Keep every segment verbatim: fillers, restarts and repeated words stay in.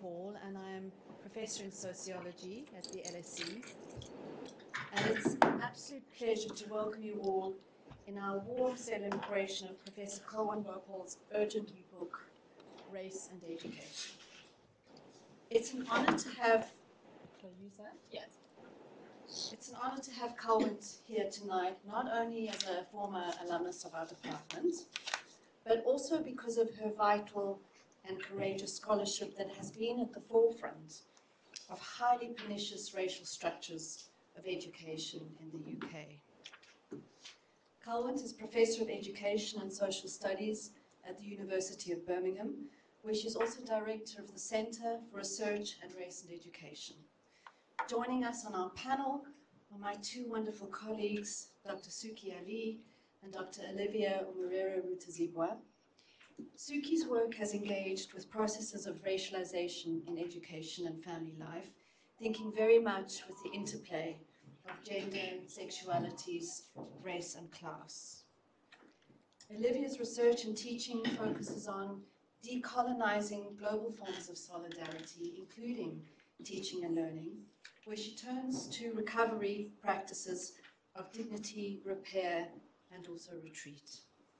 Hall, and I am Professor in Sociology at the L S E. And it's an absolute pleasure to welcome you all in our warm celebration of Professor Colwyn Gopal's urgent new book, Race and Education. It's an honor to have, shall I use that? Yes. It's an honor to have Colwyn here tonight, not only as a former alumnus of our department, but also because of her vital and courageous scholarship that has been at the forefront of highly pernicious racial structures of education in the U K. Colwyn is Professor of Education and Social Studies at the University of Birmingham, where she's also Director of the Centre for Research and Race and Education. Joining us on our panel are my two wonderful colleagues, Doctor Suki Ali and Doctor Olivia Umurero Rutazibwa. Suki's work has engaged with processes of racialization in education and family life, thinking very much with the interplay of gender, sexualities, race, and class. Olivia's research and teaching focuses on decolonizing global forms of solidarity, including teaching and learning, where she turns to recovery practices of dignity, repair, and also retreat.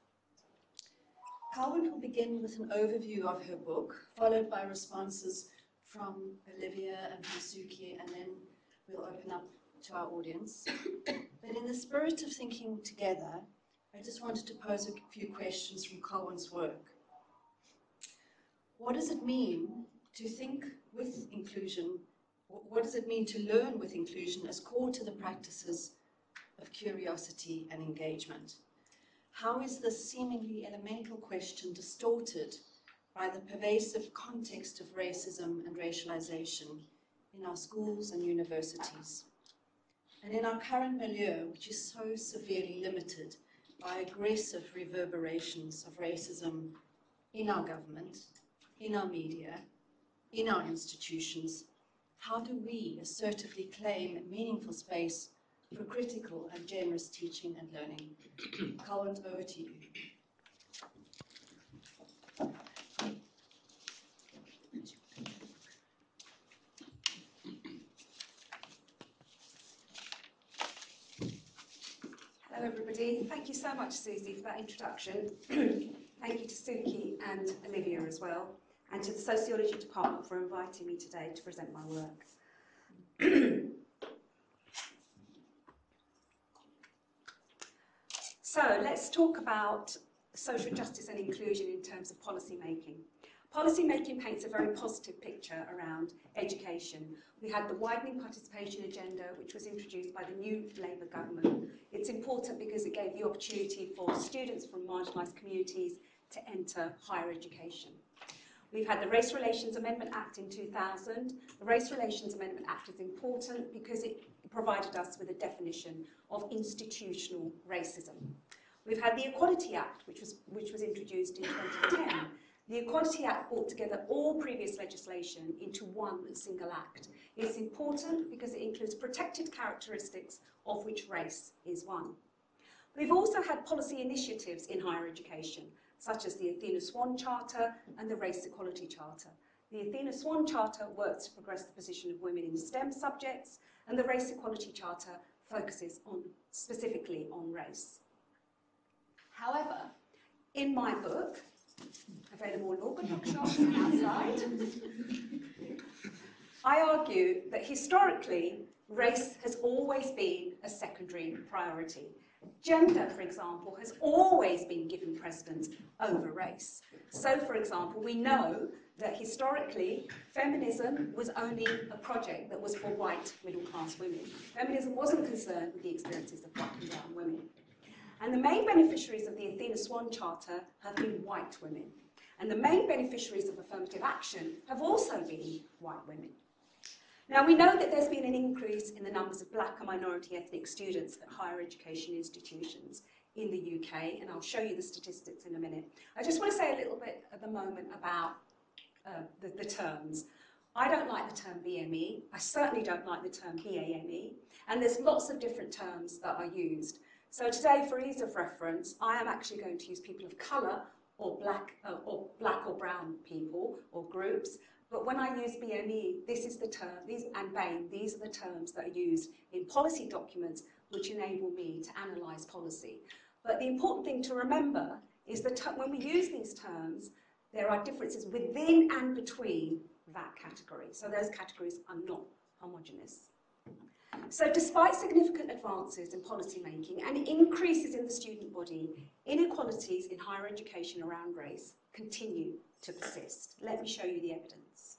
Colwyn will begin with an overview of her book, followed by responses from Olivia and from Suki, and then we'll open up to our audience. But in the spirit of thinking together, I just wanted to pose a few questions from Colwyn's work. What does it mean to think with inclusion? What does it mean to learn with inclusion as core to the practices of curiosity and engagement? How is this seemingly elemental question distorted by the pervasive context of racism and racialization in our schools and universities? And in our current milieu, which is so severely limited by aggressive reverberations of racism in our government, in our media, in our institutions, how do we assertively claim meaningful space for critical and generous teaching and learning? Colwyn, over to you. Hello everybody, thank you so much Susie for that introduction. Thank you to Suki and Olivia as well, and to the Sociology Department for inviting me today to present my work. So let's talk about social justice and inclusion in terms of policy making. Policy making paints a very positive picture around education. We had the widening participation agenda, which was introduced by the new Labour government. It's important because it gave the opportunity for students from marginalised communities to enter higher education. We've had the Race Relations Amendment Act in two thousand. The Race Relations Amendment Act is important because it provided us with a definition of institutional racism. We've had the Equality Act, which was, which was introduced in twenty ten. The Equality Act brought together all previous legislation into one single act. It's important because it includes protected characteristics, of which race is one. We've also had policy initiatives in higher education, such as the Athena Swan Charter and the Race Equality Charter. The Athena Swan Charter works to progress the position of women in STEM subjects, and the Race Equality Charter focuses on, specifically on race. However, in my book, available in all good bookshops and outside, I argue that historically, race has always been a secondary priority. Gender, for example, has always been given precedence over race. So, for example, we know that historically, feminism was only a project that was for white middle-class women. Feminism wasn't concerned with the experiences of black and brown women. And the main beneficiaries of the Athena Swan Charter have been white women. And the main beneficiaries of affirmative action have also been white women. Now, we know that there's been an increase in the numbers of black and minority ethnic students at higher education institutions in the U K, and I'll show you the statistics in a minute. I just want to say a little bit at the moment about uh, the, the terms. I don't like the term B M E. I certainly don't like the term B A M E. And there's lots of different terms that are used. So today, for ease of reference, I am actually going to use people of colour or black, uh, or black or brown people or groups, But when I use B M E, this is the term, these, and BAME, these are the terms that are used in policy documents which enable me to analyse policy. But the important thing to remember is that when we use these terms, there are differences within and between that category. So those categories are not homogeneous. So despite significant advances in policy making and increases in the student body, inequalities in higher education around race continue to persist. Let me show you the evidence.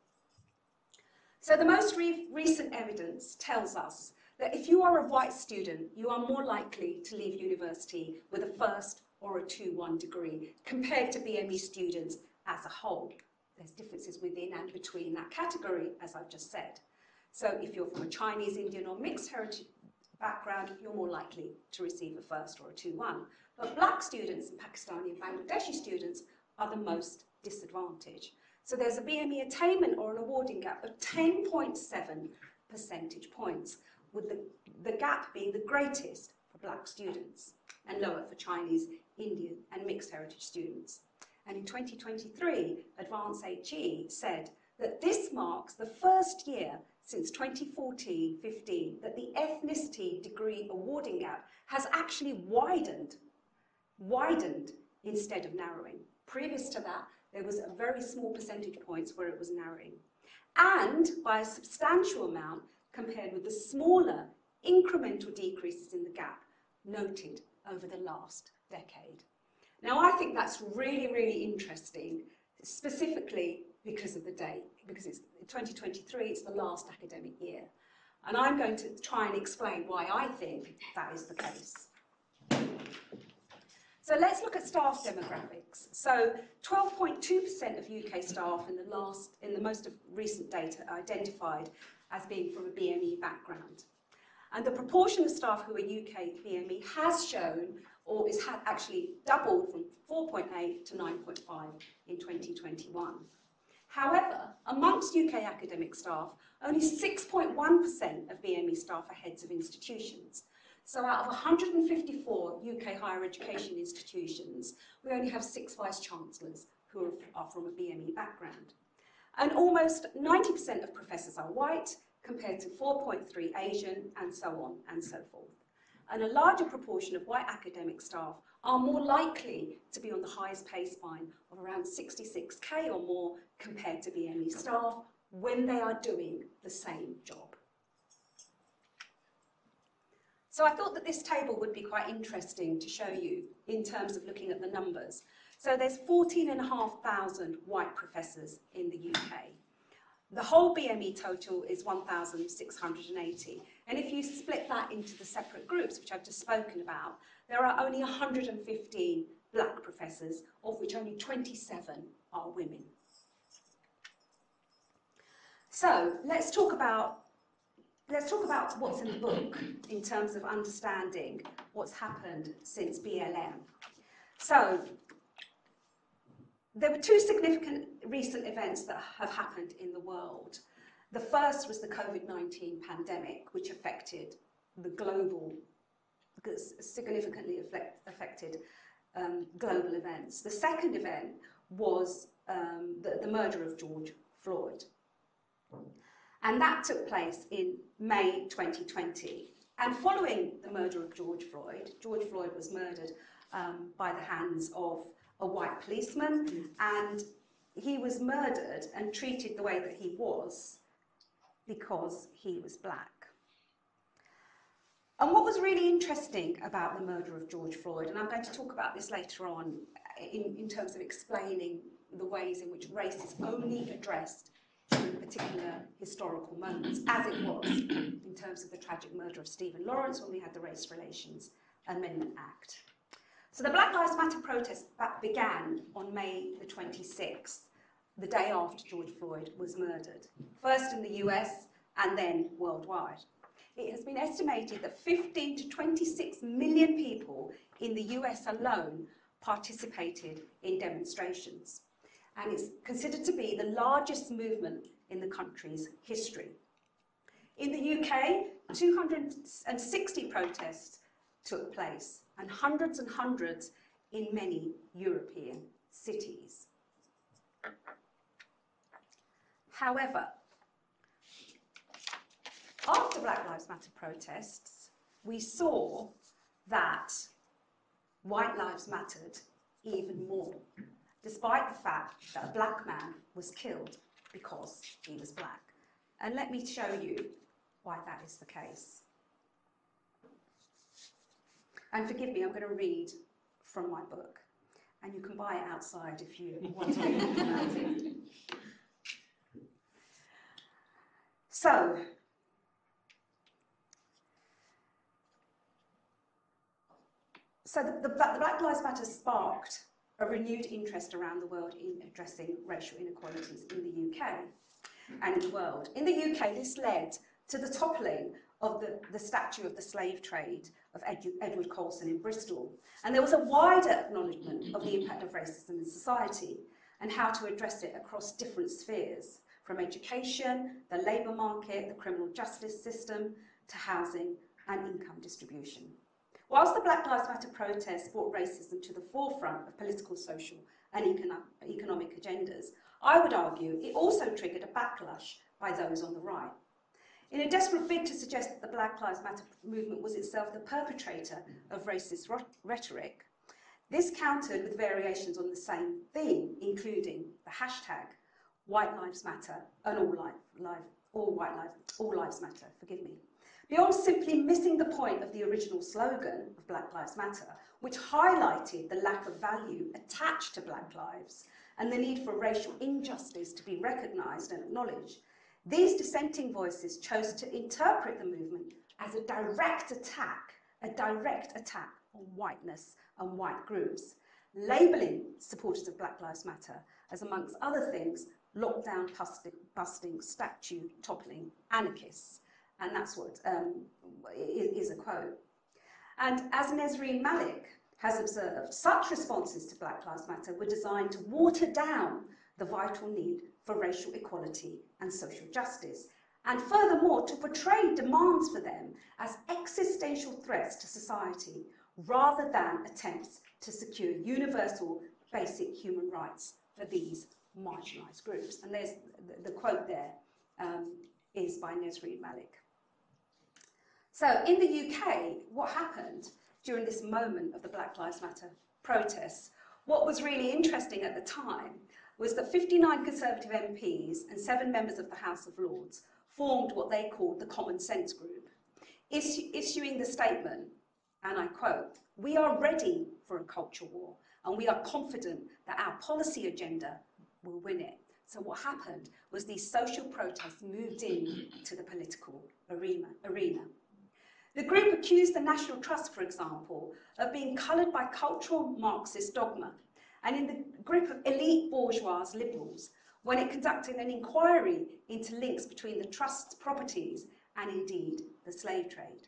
So the most re recent evidence tells us that if you are a white student, you are more likely to leave university with a first or a two one degree compared to B M E students as a whole. There's differences within and between that category, as I've just said. So if you're from a Chinese, Indian or mixed heritage background, you're more likely to receive a first or a two one. But black students and Pakistani and Bangladeshi students are the most disadvantaged. So there's a B M E attainment or an awarding gap of ten point seven percentage points, with the, the gap being the greatest for black students and lower for Chinese, Indian and mixed heritage students. And in twenty twenty-three, Advance H E said that this marks the first year since twenty fourteen fifteen that the ethnicity degree awarding gap has actually widened, widened instead of narrowing. Previous to that, there was a very small percentage points where it was narrowing, and by a substantial amount compared with the smaller incremental decreases in the gap noted over the last decade. Now, I think that's really, really interesting, specifically because of the date, because it's twenty twenty-three, it's the last academic year. And I'm going to try and explain why I think that is the case. So let's look at staff demographics. So twelve point two percent of U K staff in the last, in the most recent data identified as being from a B M E background. And the proportion of staff who are U K B M E has shown, or is had actually doubled from four point eight to nine point five in twenty twenty-one. However, amongst U K academic staff, only six point one percent of B M E staff are heads of institutions. So out of one hundred fifty-four U K higher education institutions, we only have six vice-chancellors who are, are from a B M E background. And almost ninety percent of professors are white, compared to four point three Asian, and so on and so forth. And a larger proportion of white academic staff are more likely to be on the highest pay spine of around sixty-six K or more compared to B M E staff when they are doing the same job. So I thought that this table would be quite interesting to show you in terms of looking at the numbers. So there's fourteen and a half thousand white professors in the U K. The whole B M E total is one thousand six hundred eighty. And if you split that into the separate groups, which I've just spoken about, there are only one hundred fifteen black professors, of which only twenty-seven are women. So let's talk about Let's talk about what's in the book in terms of understanding what's happened since B L M. So, there were two significant recent events that have happened in the world. The first was the COVID nineteen pandemic, which affected the global, significantly affect, affected um, global events. The second event was um, the, the murder of George Floyd. And that took place in May twenty twenty. And following the murder of George Floyd, George Floyd was murdered um, by the hands of a white policeman, and he was murdered and treated the way that he was because he was black. And what was really interesting about the murder of George Floyd, and I'm going to talk about this later on in, in terms of explaining the ways in which race is only addressed in particular historical moments, as it was in terms of the tragic murder of Stephen Lawrence when we had the Race Relations Amendment Act. So the Black Lives Matter protest began on May the twenty-sixth, the day after George Floyd was murdered, first in the U S and then worldwide. It has been estimated that fifteen to twenty-six million people in the U S alone participated in demonstrations, and it's considered to be the largest movement in the country's history. In the U K, two hundred sixty protests took place, and hundreds and hundreds in many European cities. However, after Black Lives Matter protests, we saw that white lives mattered even more, despite the fact that a black man was killed because he was black. And let me show you why that is the case. And forgive me, I'm going to read from my book, and you can buy it outside if you want to read about it. So, so the, the, the Black Lives Matter sparked a renewed interest around the world in addressing racial inequalities in the U K and in the world. In the U K, this led to the toppling of the, the statue of the slave trade of Ed, Edward Colston in Bristol. And there was a wider acknowledgement of the impact of racism in society and how to address it across different spheres, from education, the labour market, the criminal justice system, to housing and income distribution. Whilst the Black Lives Matter protests brought racism to the forefront of political, social and econo economic agendas, I would argue it also triggered a backlash by those on the right. In a desperate bid to suggest that the Black Lives Matter movement was itself the perpetrator of racist rhetoric, this countered with variations on the same theme, including the hashtag White Lives Matter and All, life, life, all, white life, all Lives Matter, forgive me. Beyond simply missing the point of the original slogan of Black Lives Matter, which highlighted the lack of value attached to black lives and the need for racial injustice to be recognised and acknowledged, these dissenting voices chose to interpret the movement as a direct attack, a direct attack on whiteness and white groups, labelling supporters of Black Lives Matter as, amongst other things, lockdown busting, statue toppling anarchists. And that's what um, is a quote. And as Nesreen Malik has observed, such responses to Black Lives Matter were designed to water down the vital need for racial equality and social justice, and furthermore to portray demands for them as existential threats to society rather than attempts to secure universal basic human rights for these marginalised groups. And there's the, the quote there um, is by Nesreen Malik. So in the U K, what happened during this moment of the Black Lives Matter protests, what was really interesting at the time was that fifty-nine Conservative M Ps and seven members of the House of Lords formed what they called the Common Sense Group, issu issuing the statement, and I quote, "We are ready for a culture war, and we are confident that our policy agenda will win it." So what happened was these social protests moved in to the political arena. arena. The group accused the National Trust, for example, of being coloured by cultural Marxist dogma, and in the group of elite bourgeois liberals, when it conducted an inquiry into links between the Trust's properties and indeed the slave trade.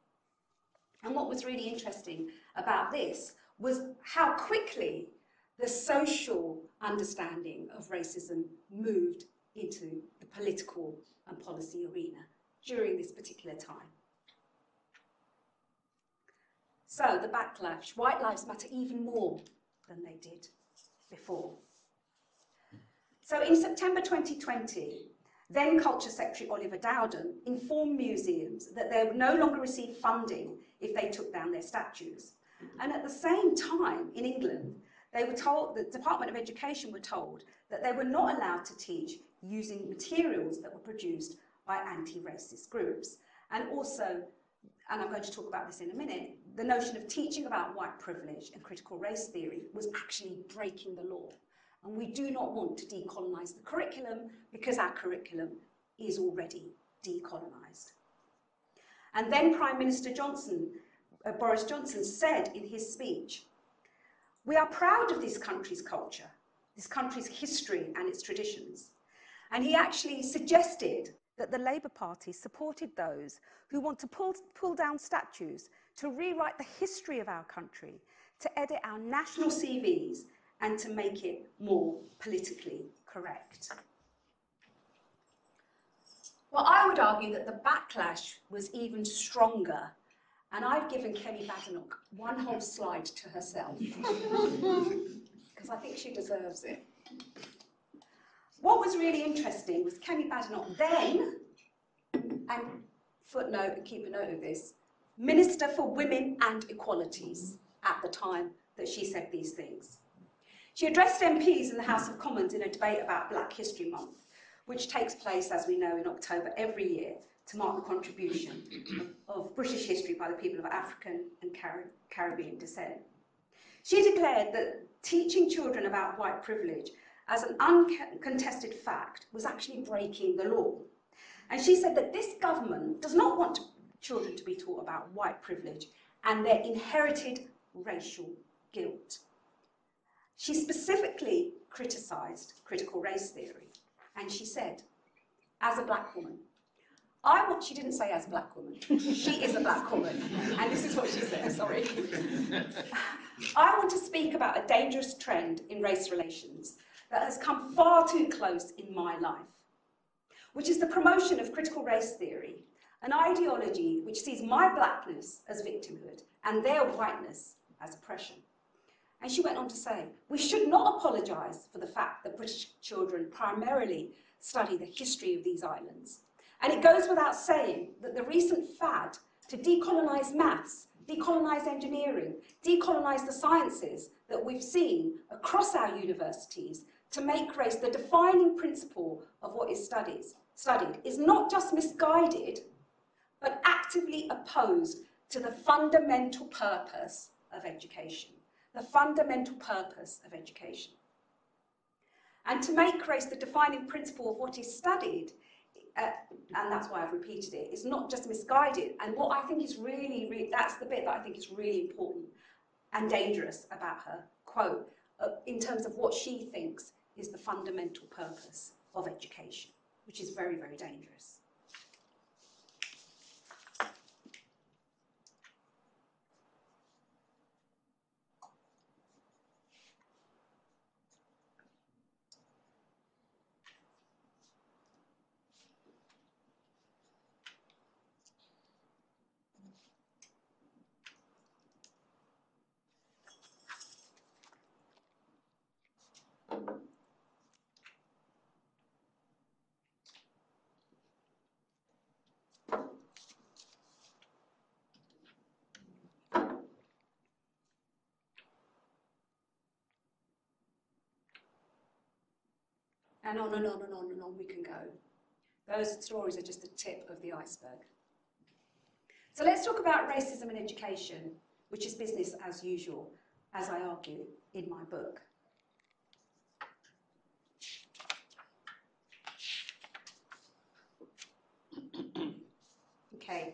And what was really interesting about this was how quickly the social understanding of racism moved into the political and policy arena during this particular time. So the backlash, white lives matter even more than they did before. So in September twenty twenty, then Culture Secretary Oliver Dowden informed museums that they would no longer receive funding if they took down their statues. And at the same time, in England, they were told, the Department of Education were told that they were not allowed to teach using materials that were produced by anti-racist groups. And also, and I'm going to talk about this in a minute, the notion of teaching about white privilege and critical race theory was actually breaking the law. And we do not want to decolonise the curriculum because our curriculum is already decolonised. And then Prime Minister Johnson, uh, Boris Johnson said in his speech, "We are proud of this country's culture, this country's history and its traditions." And he actually suggested that the Labour Party supported those who want to pull, pull down statues, to rewrite the history of our country, to edit our national C Vs, and to make it more politically correct. Well, I would argue that the backlash was even stronger, and I've given Kemi Badenoch one whole slide to herself, because I think she deserves it. What was really interesting was Kemi Tony Badenoch, then, and footnote, and keep a note of this, Minister for Women and Equalities at the time that she said these things. She addressed M Ps in the House of Commons in a debate about Black History Month, which takes place, as we know, in October every year to mark the contribution of, of British history by the people of African and Car Caribbean descent. She declared that teaching children about white privilege as an uncontested fact was actually breaking the law. And she said that this government does not want children to be taught about white privilege and their inherited racial guilt. She specifically criticised critical race theory, and she said, as a black woman, I want, she didn't say as a black woman, she is a black woman, and this is what she said, sorry. I want to speak about a dangerous trend in race relations that has come far too close in my life, which is the promotion of critical race theory, an ideology which sees my blackness as victimhood and their whiteness as oppression. And she went on to say, we should not apologise for the fact that British children primarily study the history of these islands. And it goes without saying that the recent fad to decolonise maths, decolonise engineering, decolonise the sciences that we've seen across our universities to make race the defining principle of what is studied, studied is not just misguided, but actively opposed to the fundamental purpose of education. The fundamental purpose of education. And to make race the defining principle of what is studied, uh, and that's why I've repeated it, is not just misguided. And what I think is really, really, that's the bit that I think is really important and dangerous about her quote, uh, in terms of what she thinks is the fundamental purpose of education, which is very, very dangerous. And on and on and on and on we can go. Those stories are just the tip of the iceberg. So let's talk about racism in education, which is business as usual, as I argue in my book. Okay.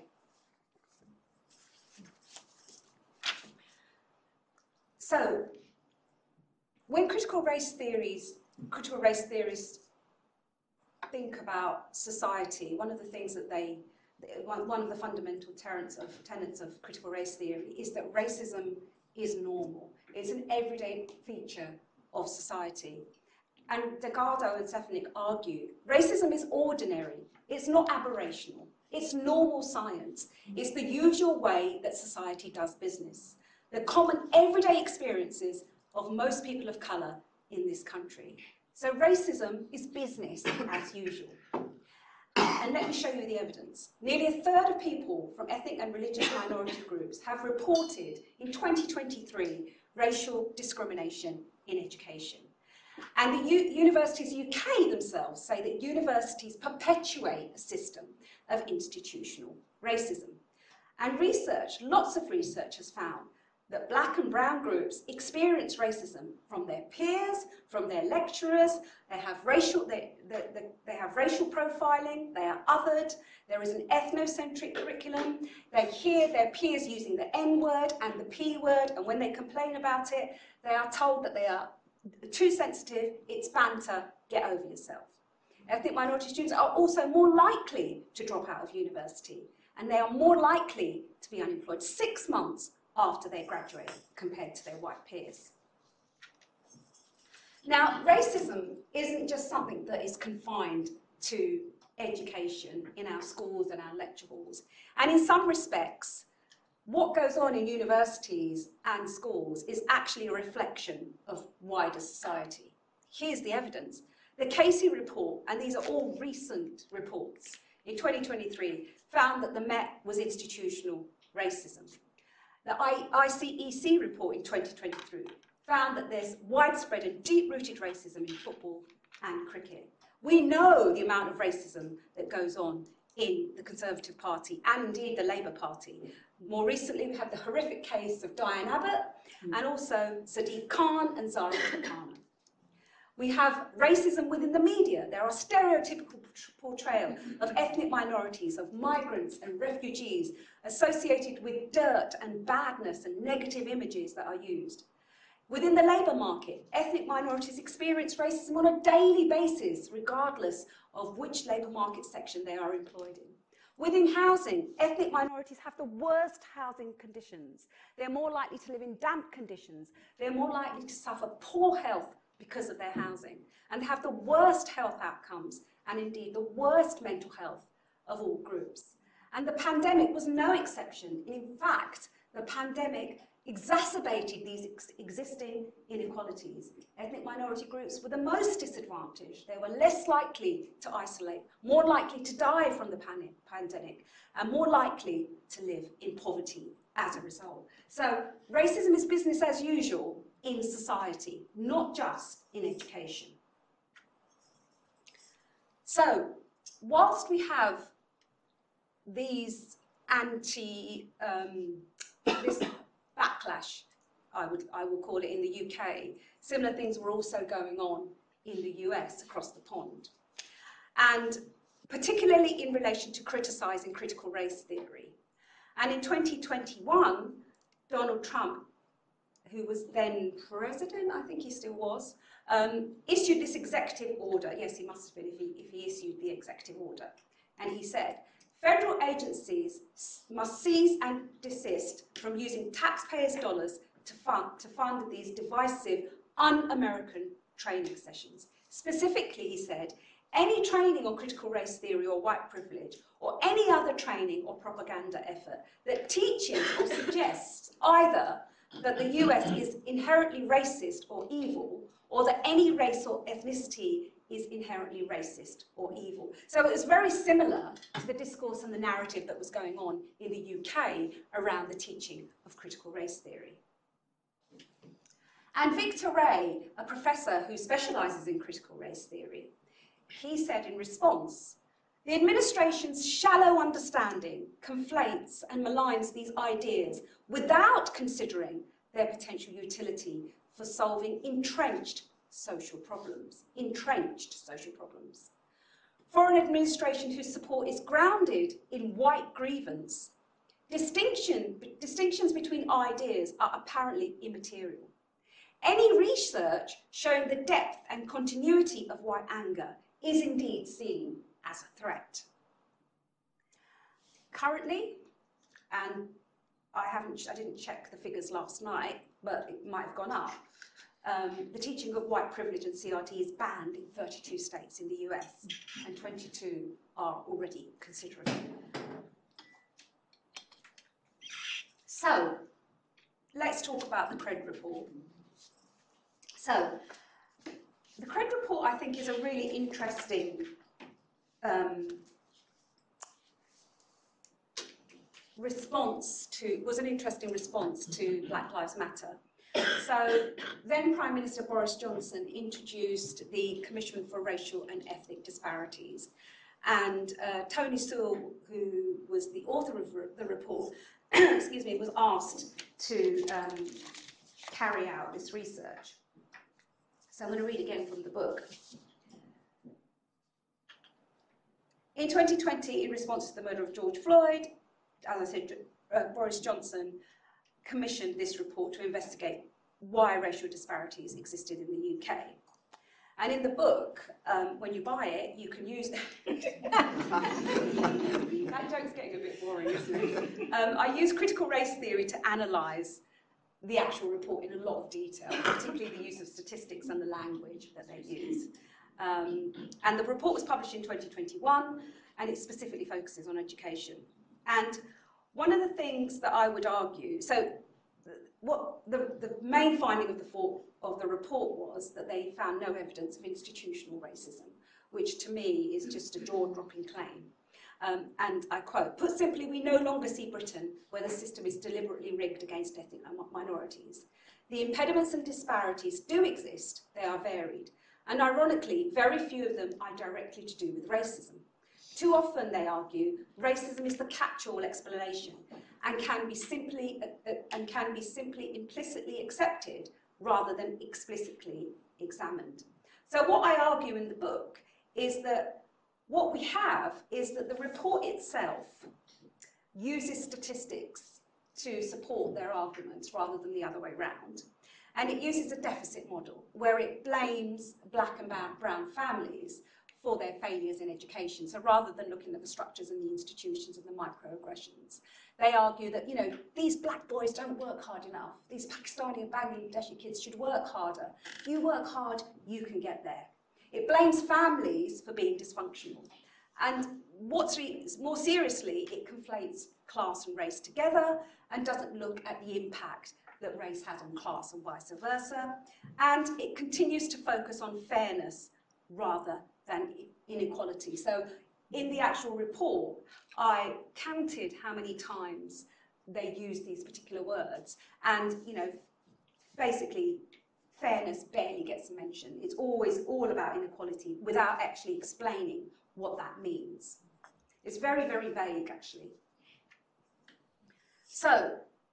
So, when critical race theories, critical race theorists think about society, one of the things that they, one, one of the fundamental tenets of, tenets of critical race theory is that racism is normal. It's an everyday feature of society. And Delgado and Stefanik argue, racism is ordinary, it's not aberrational, it's normal science, it's the usual way that society does business, the common everyday experiences of most people of colour in this country. So racism is business as usual. And let me show you the evidence. Nearly a third of people from ethnic and religious minority groups have reported in twenty twenty-three racial discrimination in education. And the U universities U K themselves say that universities perpetuate a system of institutional racism. And research, lots of research has found that black and brown groups experience racism from their peers, from their lecturers, they have racial, they, they, they, they have racial profiling, they are othered, there is an ethnocentric curriculum, they hear their peers using the N word and the P word, and when they complain about it, they are told that they are too sensitive, it's banter, get over yourself. Ethnic minority students are also more likely to drop out of university, and they are more likely to be unemployed six months after they graduate compared to their white peers. Now, racism isn't just something that is confined to education in our schools and our lecture halls. And in some respects, what goes on in universities and schools is actually a reflection of wider society. Here's the evidence. The Casey report, and these are all recent reports, in twenty twenty-three, found that the Met was institutional racism. The I C E C report in twenty twenty-three found that there's widespread and deep-rooted racism in football and cricket. We know the amount of racism that goes on in the Conservative Party and indeed the Labour Party. More recently, we had the horrific case of Diane Abbott and also Sadiq Khan and Zara Khan. We have racism within the media. There are stereotypical portrayal of ethnic minorities, of migrants and refugees associated with dirt and badness and negative images that are used. Within the labour market, ethnic minorities experience racism on a daily basis, regardless of which labour market section they are employed in. Within housing, ethnic minorities have the worst housing conditions. They're more likely to live in damp conditions. They're more likely to suffer poor health because of their housing, and have the worst health outcomes, and indeed the worst mental health of all groups. And the pandemic was no exception. In fact, the pandemic exacerbated these ex existing inequalities. Ethnic minority groups were the most disadvantaged. They were less likely to isolate, more likely to die from the panic, pandemic, and more likely to live in poverty as a result. So racism is business as usual in society, not just in education. So whilst we have these anti, um, this backlash, I would I will call it, in the U K, similar things were also going on in the U S across the pond. And particularly in relation to criticising critical race theory. And in twenty twenty-one, Donald Trump, who was then president, I think he still was, um, issued this executive order. Yes, he must have been if he, if he issued the executive order. And he said, federal agencies must cease and desist from using taxpayers' dollars to fund, to fund these divisive, un-American training sessions. Specifically, he said, any training on critical race theory or white privilege, or any other training or propaganda effort that teaches or suggests either that the U S is inherently racist or evil, or that any race or ethnicity is inherently racist or evil. So it was very similar to the discourse and the narrative that was going on in the U K around the teaching of critical race theory. And Victor Ray, a professor who specialises in critical race theory, he said in response, the administration's shallow understanding conflates and maligns these ideas without considering their potential utility for solving entrenched social problems, entrenched social problems. For an administration whose support is grounded in white grievance, distinction, distinctions between ideas are apparently immaterial. Any research showing the depth and continuity of white anger is indeed seen as a threat. Currently, and I haven't, I didn't check the figures last night, but it might have gone up, um, the teaching of white privilege and C R T is banned in thirty-two states in the U S, and twenty-two are already considering it. So, let's talk about the Cred report. So, the Cred report, I think, is a really interesting um, response to, was an interesting response to Black Lives Matter. So, then Prime Minister Boris Johnson introduced the Commission for Racial and Ethnic Disparities. And uh, Tony Sewell, who was the author of the report, excuse me, was asked to um, carry out this research. So I'm going to read again from the book. In twenty twenty, in response to the murder of George Floyd, as I said, uh, Boris Johnson commissioned this report to investigate why racial disparities existed in the U K. And in the book, um, when you buy it, you can use... That joke's getting a bit boring, isn't it? Um, I use critical race theory to analyse the actual report in a lot of detail, particularly the use of statistics and the language that they use. Um, and the report was published in twenty twenty-one, and it specifically focuses on education. And one of the things that I would argue, so what the, the main finding of the, for, of the report was that they found no evidence of institutional racism, which to me is just a jaw-dropping claim. Um, and I quote, "Put simply, we no longer see Britain where the system is deliberately rigged against ethnic minorities. The impediments and disparities do exist, they are varied, and ironically, very few of them are directly to do with racism. Too often, they argue, racism is the catch-all explanation and can be simply uh, uh, and can be simply implicitly accepted rather than explicitly examined." So what I argue in the book is that what we have is that the report itself uses statistics to support their arguments rather than the other way round. And it uses a deficit model where it blames black and brown families for their failures in education. So rather than looking at the structures and the institutions and the microaggressions, they argue that, you know, these black boys don't work hard enough. These Pakistani and Bangladeshi kids should work harder. You work hard, you can get there. It blames families for being dysfunctional. And what's re more seriously, it conflates class and race together and doesn't look at the impact that race has on class and vice versa. And it continues to focus on fairness rather than inequality. So in the actual report, I counted how many times they used these particular words. And, you know, basically, fairness barely gets mentioned. It's always all about inequality without actually explaining what that means. It's very, very vague, actually. So,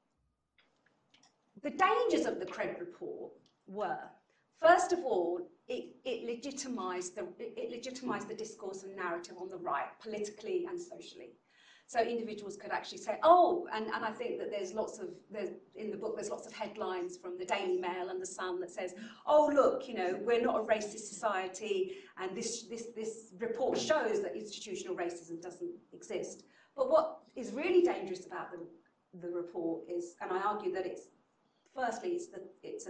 the dangers of the CRED report were, first of all, it, it, legitimised the, it legitimised the discourse and narrative on the right, politically and socially. So individuals could actually say, oh, and, and I think that there's lots of, there's, in the book, there's lots of headlines from the Daily Mail and the Sun that says, oh, look, you know, we're not a racist society, and this, this, this report shows that institutional racism doesn't exist. But what is really dangerous about the, the report is, and I argue that it's, firstly, it's, the, it's a,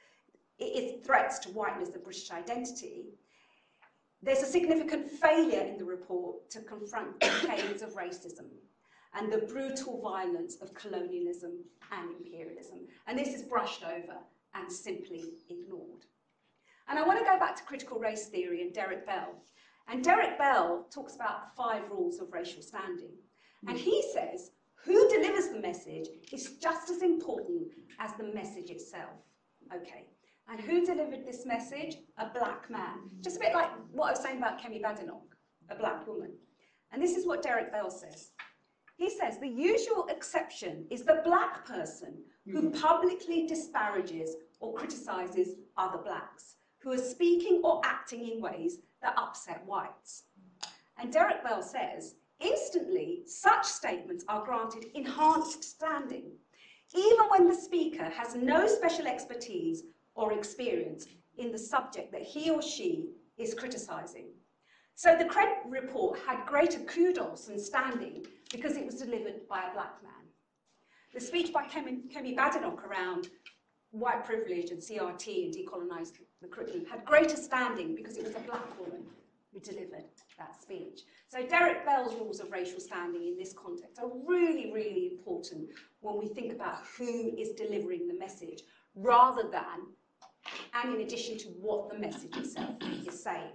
it is threats to whiteness and British identity. There's a significant failure in the report to confront decades of racism and the brutal violence of colonialism and imperialism. And this is brushed over and simply ignored. And I want to go back to critical race theory and Derek Bell. And Derek Bell talks about the five rules of racial standing. And he says, who delivers the message is just as important as the message itself. Okay. And who delivered this message? A black man. Just a bit like what I was saying about Kemi Badenoch, a black woman. And this is what Derek Bell says. He says, the usual exception is the black person who publicly disparages or criticises other blacks, who are speaking or acting in ways that upset whites. And Derek Bell says, instantly, such statements are granted enhanced standing, even when the speaker has no special expertise or experience in the subject that he or she is criticising. So the CRED report had greater kudos and standing because it was delivered by a black man. The speech by Kemi, Kemi Badenoch around white privilege and C R T and decolonise the curriculum had greater standing because it was a black woman who delivered that speech. So Derek Bell's rules of racial standing in this context are really, really important when we think about who is delivering the message rather than and in addition to what the message itself is saying.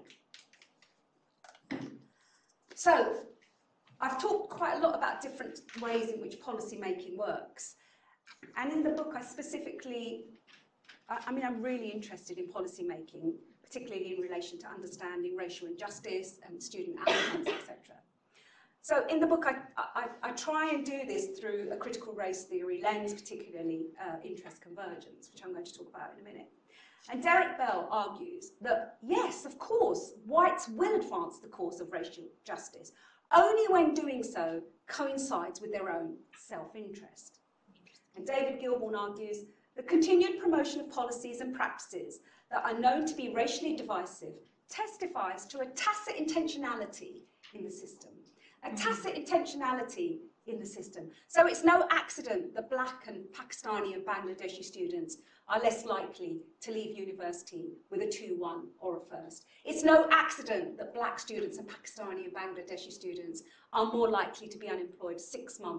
So, I've talked quite a lot about different ways in which policy making works. And in the book, I specifically, I mean, I'm really interested in policy making, particularly in relation to understanding racial injustice and student outcomes, et cetera. So in the book, I, I, I try and do this through a critical race theory lens, particularly uh, interest convergence, which I'm going to talk about in a minute. And Derek Bell argues that, yes, of course, whites will advance the cause of racial justice, only when doing so coincides with their own self-interest. And David Gilbourne argues the continued promotion of policies and practices that are known to be racially divisive testifies to a tacit intentionality in the system. A tacit intentionality in the system. So it's no accident that black and Pakistani and Bangladeshi students are less likely to leave university with a two one or a first. It's no accident that black students and Pakistani and Bangladeshi students are more likely to be unemployed six months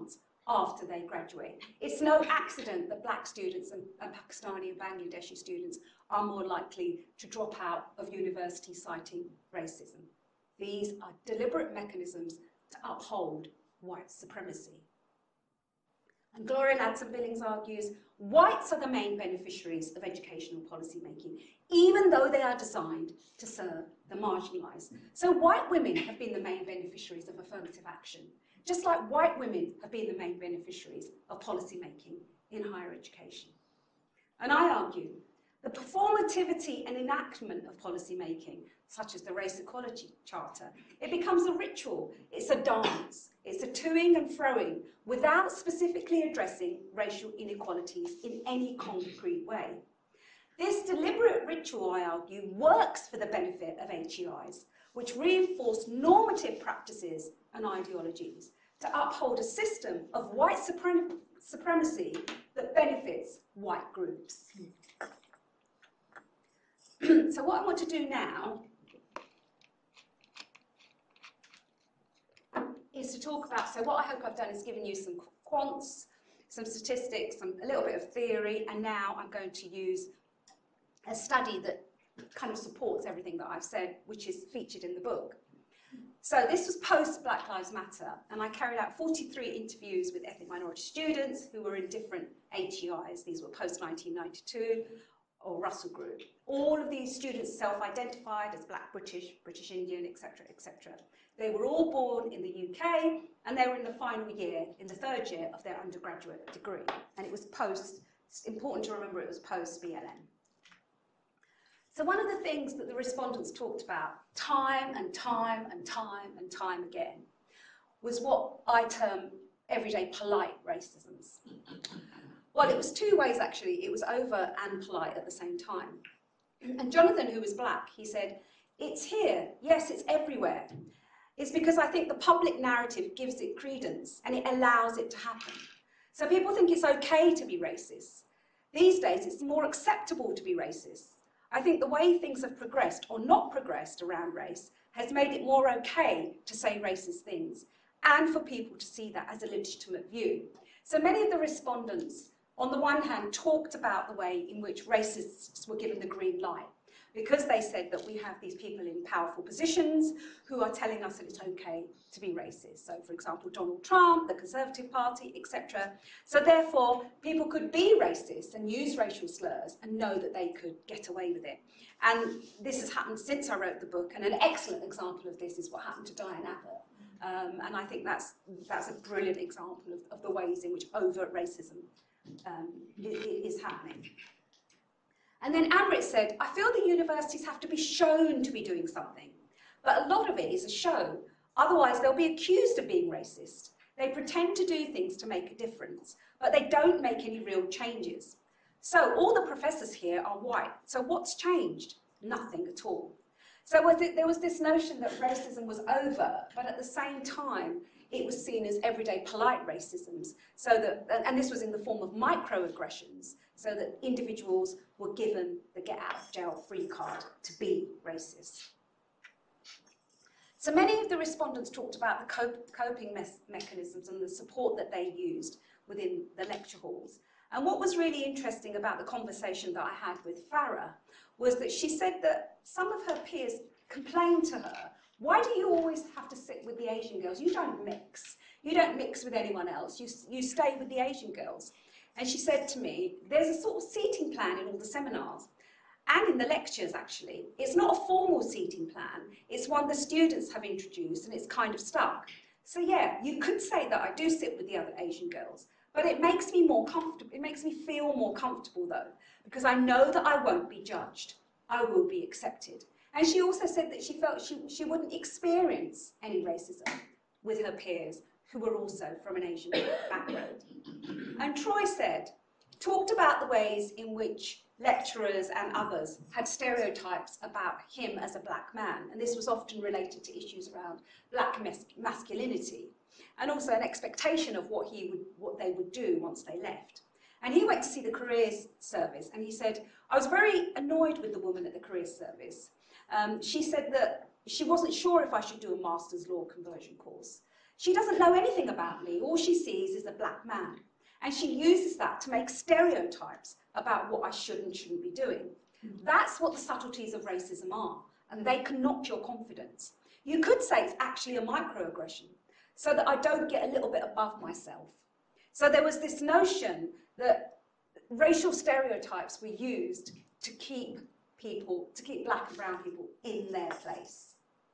after they graduate. It's no accident that black students and, and Pakistani and Bangladeshi students are more likely to drop out of university citing racism. These are deliberate mechanisms to uphold white supremacy. And Gloria Ladson-Billings argues, whites are the main beneficiaries of educational policy making, even though they are designed to serve the marginalised. So white women have been the main beneficiaries of affirmative action, just like white women have been the main beneficiaries of policy making in higher education. And I argue the performativity and enactment of policy making, such as the Race Equality Charter, it becomes a ritual, it's a dance, it's a toing and froing without specifically addressing racial inequalities in any concrete way. This deliberate ritual, I argue, works for the benefit of H E Is, which reinforce normative practices and ideologies to uphold a system of white suprem supremacy that benefits white groups. So what I want to do now is to talk about, so what I hope I've done is given you some quants, some statistics, some, a little bit of theory, and now I'm going to use a study that kind of supports everything that I've said, which is featured in the book. So this was post Black Lives Matter, and I carried out forty-three interviews with ethnic minority students who were in different H E Is. These were post nineteen ninety-two or Russell Group. All of these students self-identified as Black British, British Indian, et cetera, et cetera. They were all born in the U K, and they were in the final year, in the third year of their undergraduate degree. And it was post, it's important to remember it was post B L M. So one of the things that the respondents talked about time and time and time and time again was what I term everyday polite racisms. Well, it was two ways actually. It was overt and polite at the same time. And Jonathan, who was black, he said, it's here, yes, it's everywhere. It's because I think the public narrative gives it credence and it allows it to happen. So people think it's okay to be racist. These days, it's more acceptable to be racist. I think the way things have progressed or not progressed around race has made it more okay to say racist things and for people to see that as a legitimate view. So many of the respondents, on the one hand, talked about the way in which racists were given the green light, because they said that we have these people in powerful positions who are telling us that it's okay to be racist. So, for example, Donald Trump, the Conservative Party, et cetera. So therefore, people could be racist and use racial slurs and know that they could get away with it. And this has happened since I wrote the book, and an excellent example of this is what happened to Diane Abbott. Um, and I think that's, that's a brilliant example of, of the ways in which overt racism um, is, is happening. And then Amrit said, I feel the universities have to be shown to be doing something, but a lot of it is a show. Otherwise, they'll be accused of being racist. They pretend to do things to make a difference, but they don't make any real changes. So all the professors here are white. So what's changed? Nothing at all. So was it, there was this notion that racism was over, but at the same time, it was seen as everyday polite racisms. So that, and this was in the form of microaggressions, so that individuals were given the get out of jail free card to be racist. So many of the respondents talked about the cop coping me mechanisms and the support that they used within the lecture halls. And what was really interesting about the conversation that I had with Farah was that she said that some of her peers complained to her, why do you always have to sit with the Asian girls? You don't mix. You don't mix with anyone else. You, you stay with the Asian girls. And she said to me, there's a sort of seating plan in all the seminars and in the lectures, actually. It's not a formal seating plan. It's one the students have introduced, and it's kind of stuck. So yeah, you could say that I do sit with the other Asian girls, but it makes me more comfortable. It makes me feel more comfortable, though, because I know that I won't be judged. I will be accepted. And she also said that she felt she, she wouldn't experience any racism with her peers who were also from an Asian background. And Troy said, talked about the ways in which lecturers and others had stereotypes about him as a black man, and this was often related to issues around black mas masculinity, and also an expectation of what he would, what they would do once they left. And he went to see the careers service, and he said, I was very annoyed with the woman at the careers service. Um, she said that she wasn't sure if I should do a master's law conversion course. She doesn't know anything about me. All she sees is a black man. And she uses that to make stereotypes about what I should and shouldn't be doing. Mm-hmm. That's what the subtleties of racism are, and they can knock your confidence. You could say it's actually a microaggression, so that I don't get a little bit above myself. So there was this notion that racial stereotypes were used to keep people, to keep black and brown people in their place.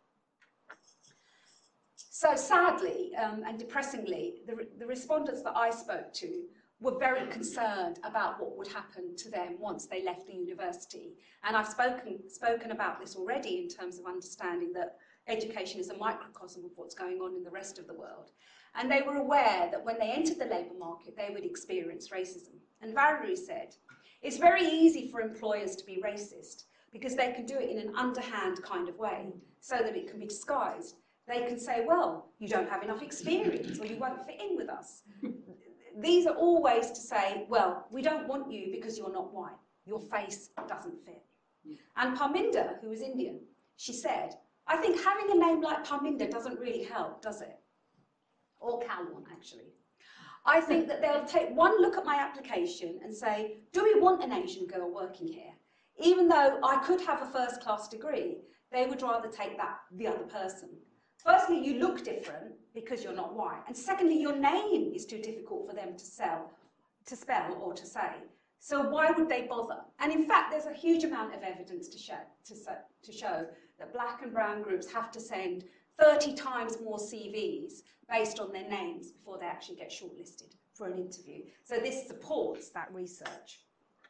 So sadly um, and depressingly, the, the respondents that I spoke to were very concerned about what would happen to them once they left the university. And I've spoken, spoken about this already in terms of understanding that education is a microcosm of what's going on in the rest of the world. And they were aware that when they entered the labour market, they would experience racism. And Valerie said, it's very easy for employers to be racist because they can do it in an underhand kind of way so that it can be disguised. They can say, well, you don't have enough experience or you won't fit in with us. These are all ways to say, well, we don't want you because you're not white. Your face doesn't fit. And Parminder, who was Indian, she said, I think having a name like Parminder doesn't really help, does it? Or Kalwan, actually. I think that they'll take one look at my application and say, do we want an Asian girl working here? Even though I could have a first-class degree, they would rather take that, the other person. Firstly, you look different because you're not white. And secondly, your name is too difficult for them to sell, to spell or to say. So why would they bother? And in fact, there's a huge amount of evidence to show, to, to show that black and brown groups have to send thirty times more C Vs based on their names before they actually get shortlisted for an interview. So this supports that research.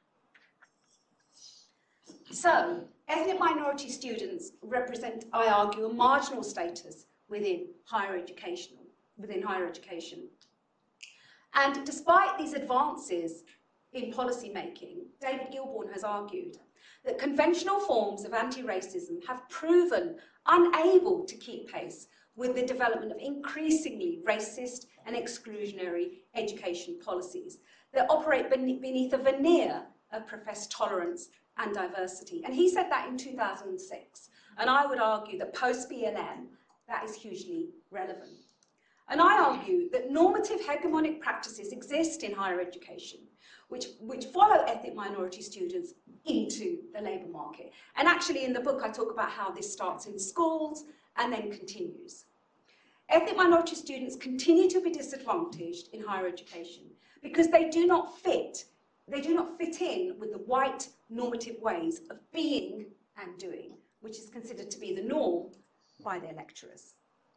So, ethnic minority students represent, I argue, a marginal status within higher education. Within higher education. And despite these advances in policy making, David Gilbourne has argued that conventional forms of anti-racism have proven unable to keep pace with the development of increasingly racist and exclusionary education policies that operate beneath a veneer of professed tolerance and diversity. And he said that in two thousand six. And I would argue that post-B L M, that is hugely relevant. And I argue that normative hegemonic practices exist in higher education, which, which follow ethnic minority students into the labour market. And actually in the book I talk about how this starts in schools and then continues. Ethnic minority students continue to be disadvantaged in higher education because they do not fit They do not fit in with the white normative ways of being and doing, which is considered to be the norm by their lecturers.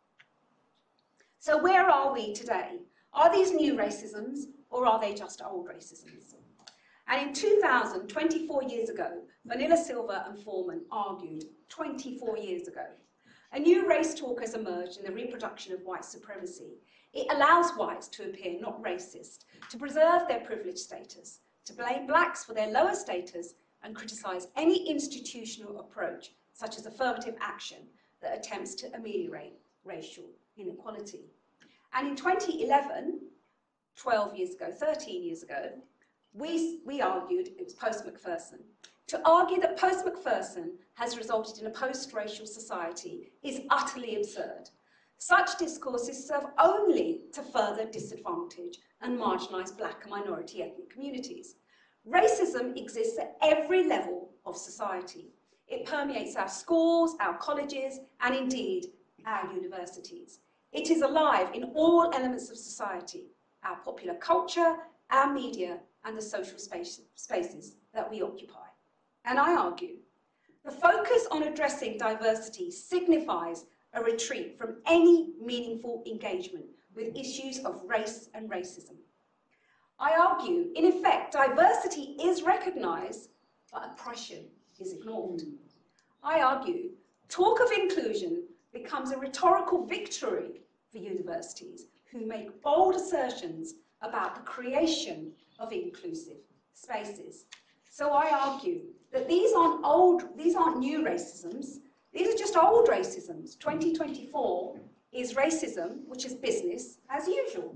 So where are we today? Are these new racisms or are they just old racisms? And in two thousand, twenty-four years ago, Vanilla Silva and Foreman argued, twenty-four years ago, a new race talk has emerged in the reproduction of white supremacy. It allows whites to appear not racist, to preserve their privileged status, to blame blacks for their lower status and criticise any institutional approach, such as affirmative action, that attempts to ameliorate racial inequality. And in twenty eleven, twelve years ago, thirteen years ago, we, we argued, it was post-Macpherson, to argue that post-Macpherson has resulted in a post-racial society is utterly absurd. Such discourses serve only to further disadvantage and marginalise black and minority ethnic communities. Racism exists at every level of society. It permeates our schools, our colleges, and indeed our universities. It is alive in all elements of society, our popular culture, our media, and the social space, spaces that we occupy. And I argue, the focus on addressing diversity signifies a retreat from any meaningful engagement with issues of race and racism. I argue, in effect, diversity is recognised, but oppression is ignored. I argue, talk of inclusion becomes a rhetorical victory for universities who make bold assertions about the creation of inclusive spaces. So I argue that these aren't old, these aren't new racisms, these are just old racisms. twenty twenty-four is racism, which is business as usual.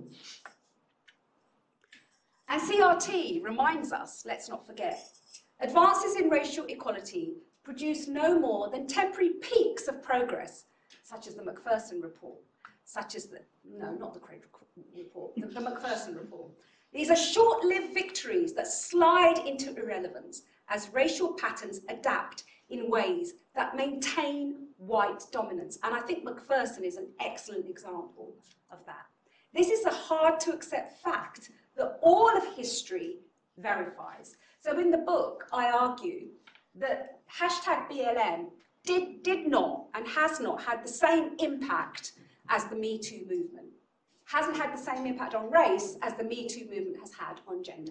And C R T reminds us, let's not forget, advances in racial equality produce no more than temporary peaks of progress, such as the Macpherson report. such as the, no, not the Craig report, the, the Macpherson report. These are short-lived victories that slide into irrelevance as racial patterns adapt in ways that maintain white dominance. And I think Macpherson is an excellent example of that. This is a hard-to-accept fact that all of history verifies. So in the book, I argue that hashtag B L M did, did not and has not had the same impact as the Me Too movement. Hasn't had the same impact on race as the Me Too movement has had on gender.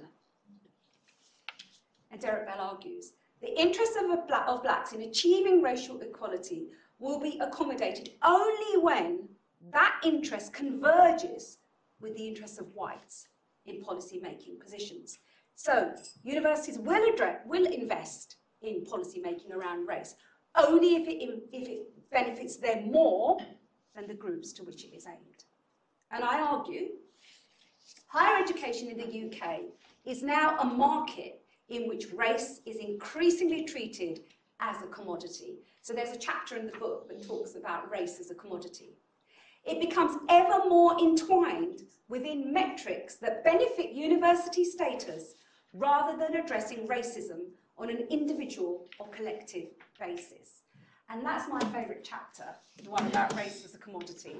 And Derek Bell argues, the interests of, a black, of blacks in achieving racial equality will be accommodated only when that interest converges with the interests of whites in policy-making positions. So universities will, address, will invest in policy-making around race only if it, if it benefits them more than the groups to which it is aimed. And I argue, higher education in the U K is now a market in which race is increasingly treated as a commodity. So there's a chapter in the book that talks about race as a commodity. It becomes ever more entwined within metrics that benefit university status rather than addressing racism on an individual or collective basis. And that's my favourite chapter, the one about race as a commodity.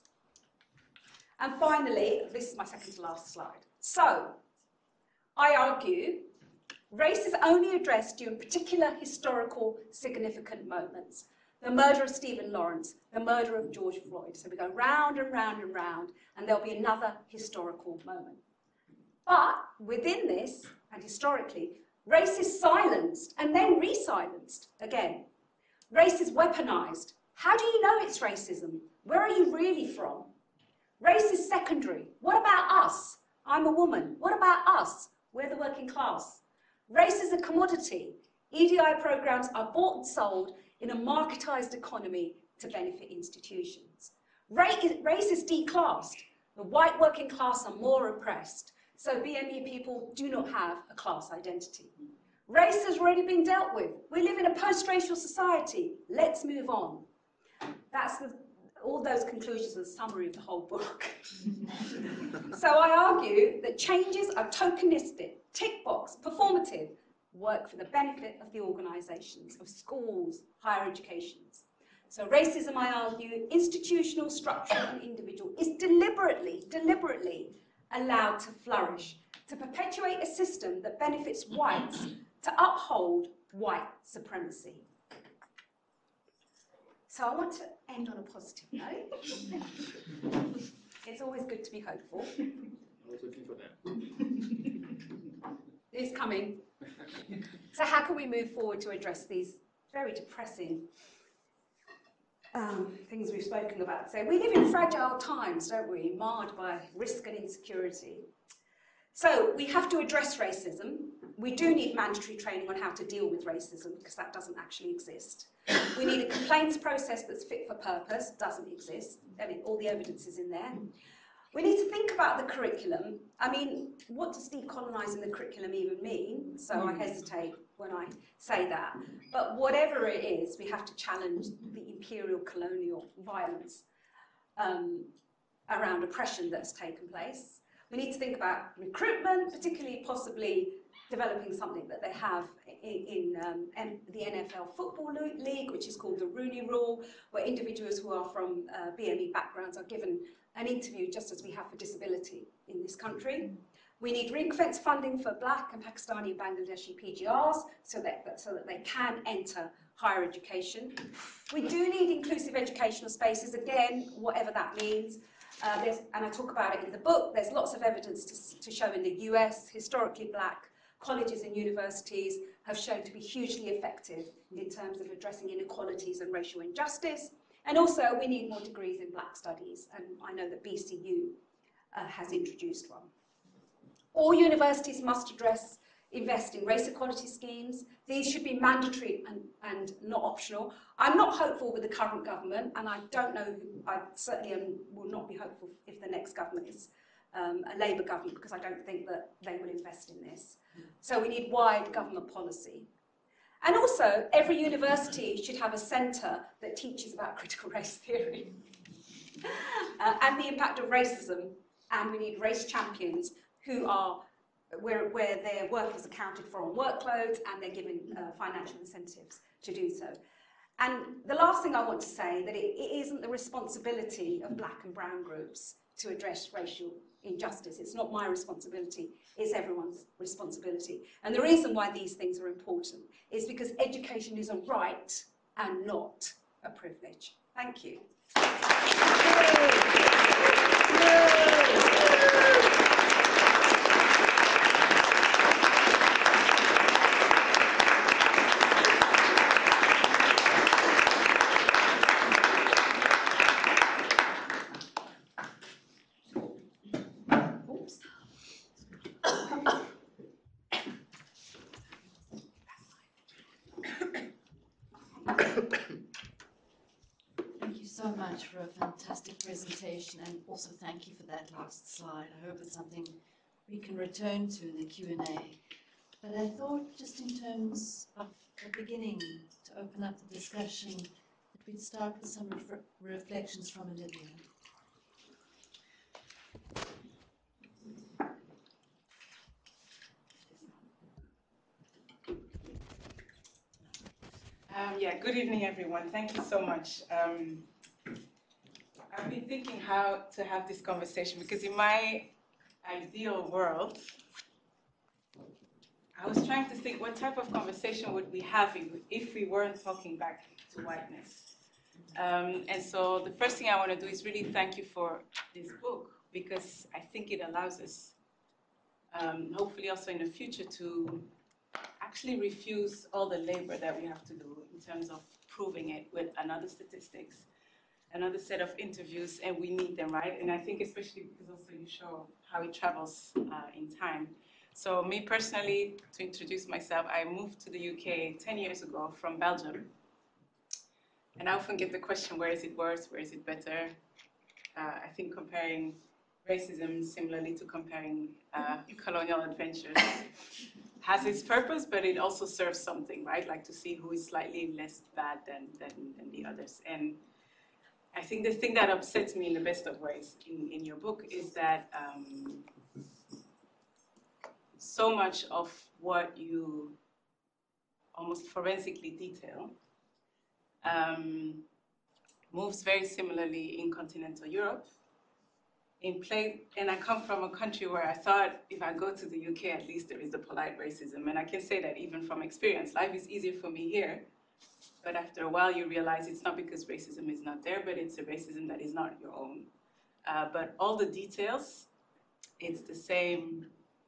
And finally, this is my second to last slide. So, I argue race is only addressed during particular historical significant moments. The murder of Stephen Lawrence, the murder of George Floyd. So we go round and round and round, and there'll be another historical moment. But within this, and historically, race is silenced and then re-silenced again. Race is weaponized. How do you know it's racism? Where are you really from? Race is secondary. What about us? I'm a woman. What about us? We're the working class. Race is a commodity. E D I programs are bought and sold in a marketized economy to benefit institutions. Race is declassed. The white working class are more oppressed, so B M E people do not have a class identity. Race has already been dealt with. We live in a post-racial society. Let's move on. That's the, all those conclusions are the summary of the whole book. So I argue that changes are tokenistic, tick box, performative, work for the benefit of the organisations, of schools, higher educations. So racism, I argue, institutional, structural and individual, is deliberately, deliberately allowed to flourish, to perpetuate a system that benefits whites, to uphold white supremacy. So I want to end on a positive note. It's always good to be hopeful. I was looking for that. It's coming. So how can we move forward to address these very depressing um, things we've spoken about? So we live in fragile times, don't we, marred by risk and insecurity. So we have to address racism. We do need mandatory training on how to deal with racism, because that doesn't actually exist. We need a complaints process that's fit for purpose, doesn't exist. I mean, all the evidence is in there. We need to think about the curriculum. I mean, what does decolonising the curriculum even mean? So I hesitate when I say that. But whatever it is, we have to challenge the imperial colonial violence um, around oppression that's taken place. We need to think about recruitment, particularly possibly developing something that they have in, in um, the N F L Football League, which is called the Rooney Rule, where individuals who are from uh, B M E backgrounds are given an interview just as we have for disability in this country. We need ring-fence funding for Black and Pakistani and Bangladeshi P G Rs so that, so that they can enter higher education. We do need inclusive educational spaces, again, whatever that means. Uh, there's, and I talk about it in the book. There's lots of evidence to, to show in the U S, historically Black colleges and universities have shown to be hugely effective in terms of addressing inequalities and racial injustice. And also, we need more degrees in Black studies, and I know that B C U uh, has introduced one. All universities must address, invest in race equality schemes. These should be mandatory and, and not optional. I'm not hopeful with the current government, and I don't know, who, I certainly am, will not be hopeful if the next government is um, a Labour government, because I don't think that they will invest in this. So we need wide government policy. And also, every university should have a centre that teaches about critical race theory. uh, and the impact of racism, and we need race champions who are, where, where their work is accounted for on workloads and they're given uh, financial incentives to do so. And the last thing I want to say, that it, it isn't the responsibility of black and brown groups to address racial injustice. It's not my responsibility, it's everyone's responsibility. And the reason why these things are important is because education is a right and not a privilege. Thank you. Thank you so much for a fantastic presentation, and also thank you for that last slide. I hope it's something we can return to in the Q and A. But I thought, just in terms of the beginning, to open up the discussion, that we'd start with some ref reflections from Olivia. Um, yeah, good evening, everyone. Thank you so much. Um, I've been thinking how to have this conversation, because in my ideal world, I was trying to think what type of conversation would we have if we weren't talking back to whiteness. Um, and so the first thing I want to do is really thank you for this book, because I think it allows us, um, hopefully also in the future, to actually refuse all the labor that we have to do in terms of proving it with another statistics, another set of interviews, and we need them, right? And I think especially because also you show how it travels uh, in time. So me personally, to introduce myself, I moved to the U K ten years ago from Belgium. And I often get the question, where is it worse, where is it better? Uh, I think comparing racism similarly to comparing uh, colonial adventures has its purpose, but it also serves something, right? Like to see who is slightly less bad than, than, than the others. And I think the thing that upsets me in the best of ways in, in your book is that um, so much of what you almost forensically detail um, moves very similarly in continental Europe. In play, and I come from a country where I thought if I go to the U K, at least there is the polite racism. And I can say that even from experience. Life is easier for me here, but after a while you realize it's not because racism is not there, but it's a racism that is not your own. Uh, but all the details, it's the same.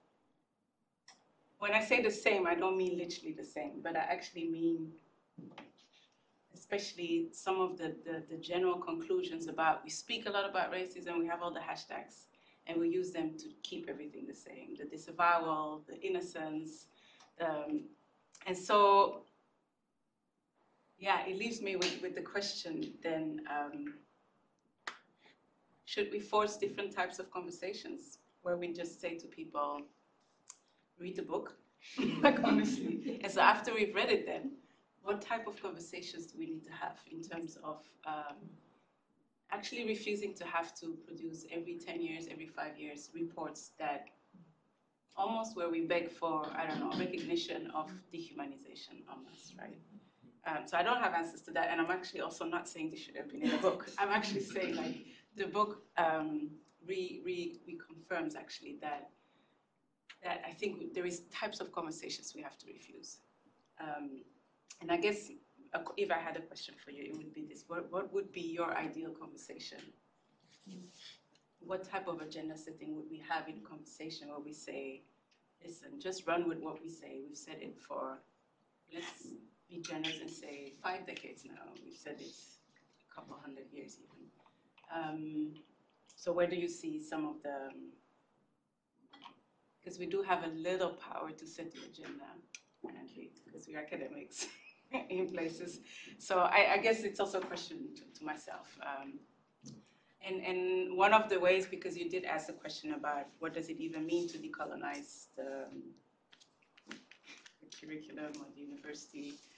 When I say the same, I don't mean literally the same, but I actually mean especially some of the, the, the general conclusions about, we speak a lot about racism, we have all the hashtags, and we use them to keep everything the same, the disavowal, the innocence. Um, and so, yeah, it leaves me with, with the question then, um, should we force different types of conversations where we just say to people, read the book, like honestly. And so after we've read it then, what type of conversations do we need to have in terms of um, actually refusing to have to produce every ten years, every five years, reports that almost where we beg for, I don't know, recognition of dehumanization almost, right? Um, so I don't have answers to that, and I'm actually also not saying this should have been in the book. I'm actually saying like the book um, re, re, reconfirms actually that, that I think there is types of conversations we have to refuse. Um, And I guess if I had a question for you, it would be this. What, what would be your ideal conversation? What type of agenda setting would we have in a conversation where we say, listen, just run with what we say. We've said it for, let's be generous and say five decades now. We've said it a couple hundred years even. Um, so where do you see some of the, because we do have a little power to set the agenda, apparently, because we're academics. In places. So I, I guess it's also a question to, to myself. Um, and, and one of the ways, because you did ask a question about what does it even mean to decolonize the, the curriculum or the university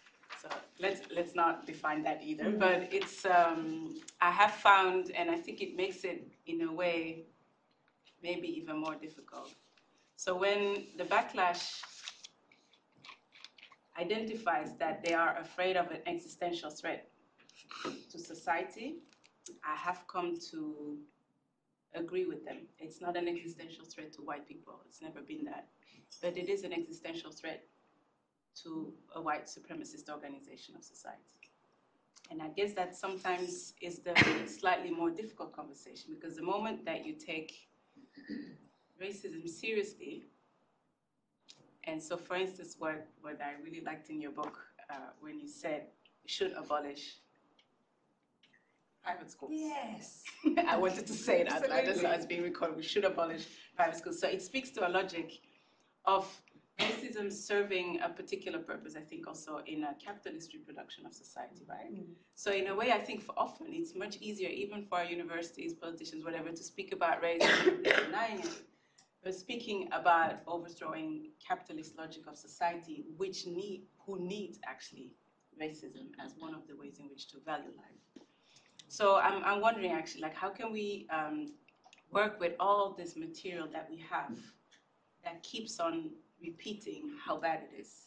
So let's let's not define that either. Mm. But it's um, I have found, and I think it makes it in a way maybe even more difficult. So when the backlash identifies that they are afraid of an existential threat to society, I have come to agree with them. It's not an existential threat to white people. It's never been that. But it is an existential threat to a white supremacist organization of society. And I guess that sometimes is the slightly more difficult conversation, because the moment that you take racism seriously, and so for instance, what, what I really liked in your book, uh, when you said we should abolish private schools. Yes. I wanted to say it out loud as it's being recorded. We should abolish private schools. So it speaks to a logic of racism serving a particular purpose, I think, also in a capitalist reproduction of society, right? Mm. So in a way, I think for often it's much easier, even for our universities, politicians, whatever, to speak about racism, denying it, but speaking about overthrowing capitalist logic of society, which need, who needs actually racism as one of the ways in which to value life. So I'm, I'm wondering actually, like, how can we um, work with all this material that we have that keeps on repeating how bad it is?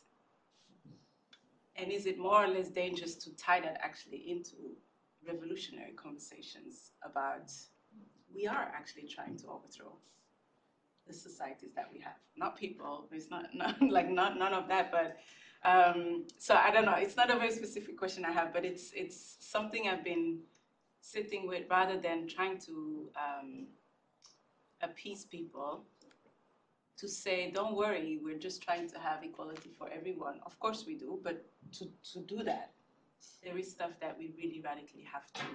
And is it more or less dangerous to tie that actually into revolutionary conversations about we are actually trying to overthrow the societies that we have? Not people, it's not, not like not none of that, but um, so I don't know, it's not a very specific question I have, but it's, it's something I've been sitting with rather than trying to um, appease people, to say, don't worry, we're just trying to have equality for everyone. Of course we do, but to, to do that, there is stuff that we really radically have to,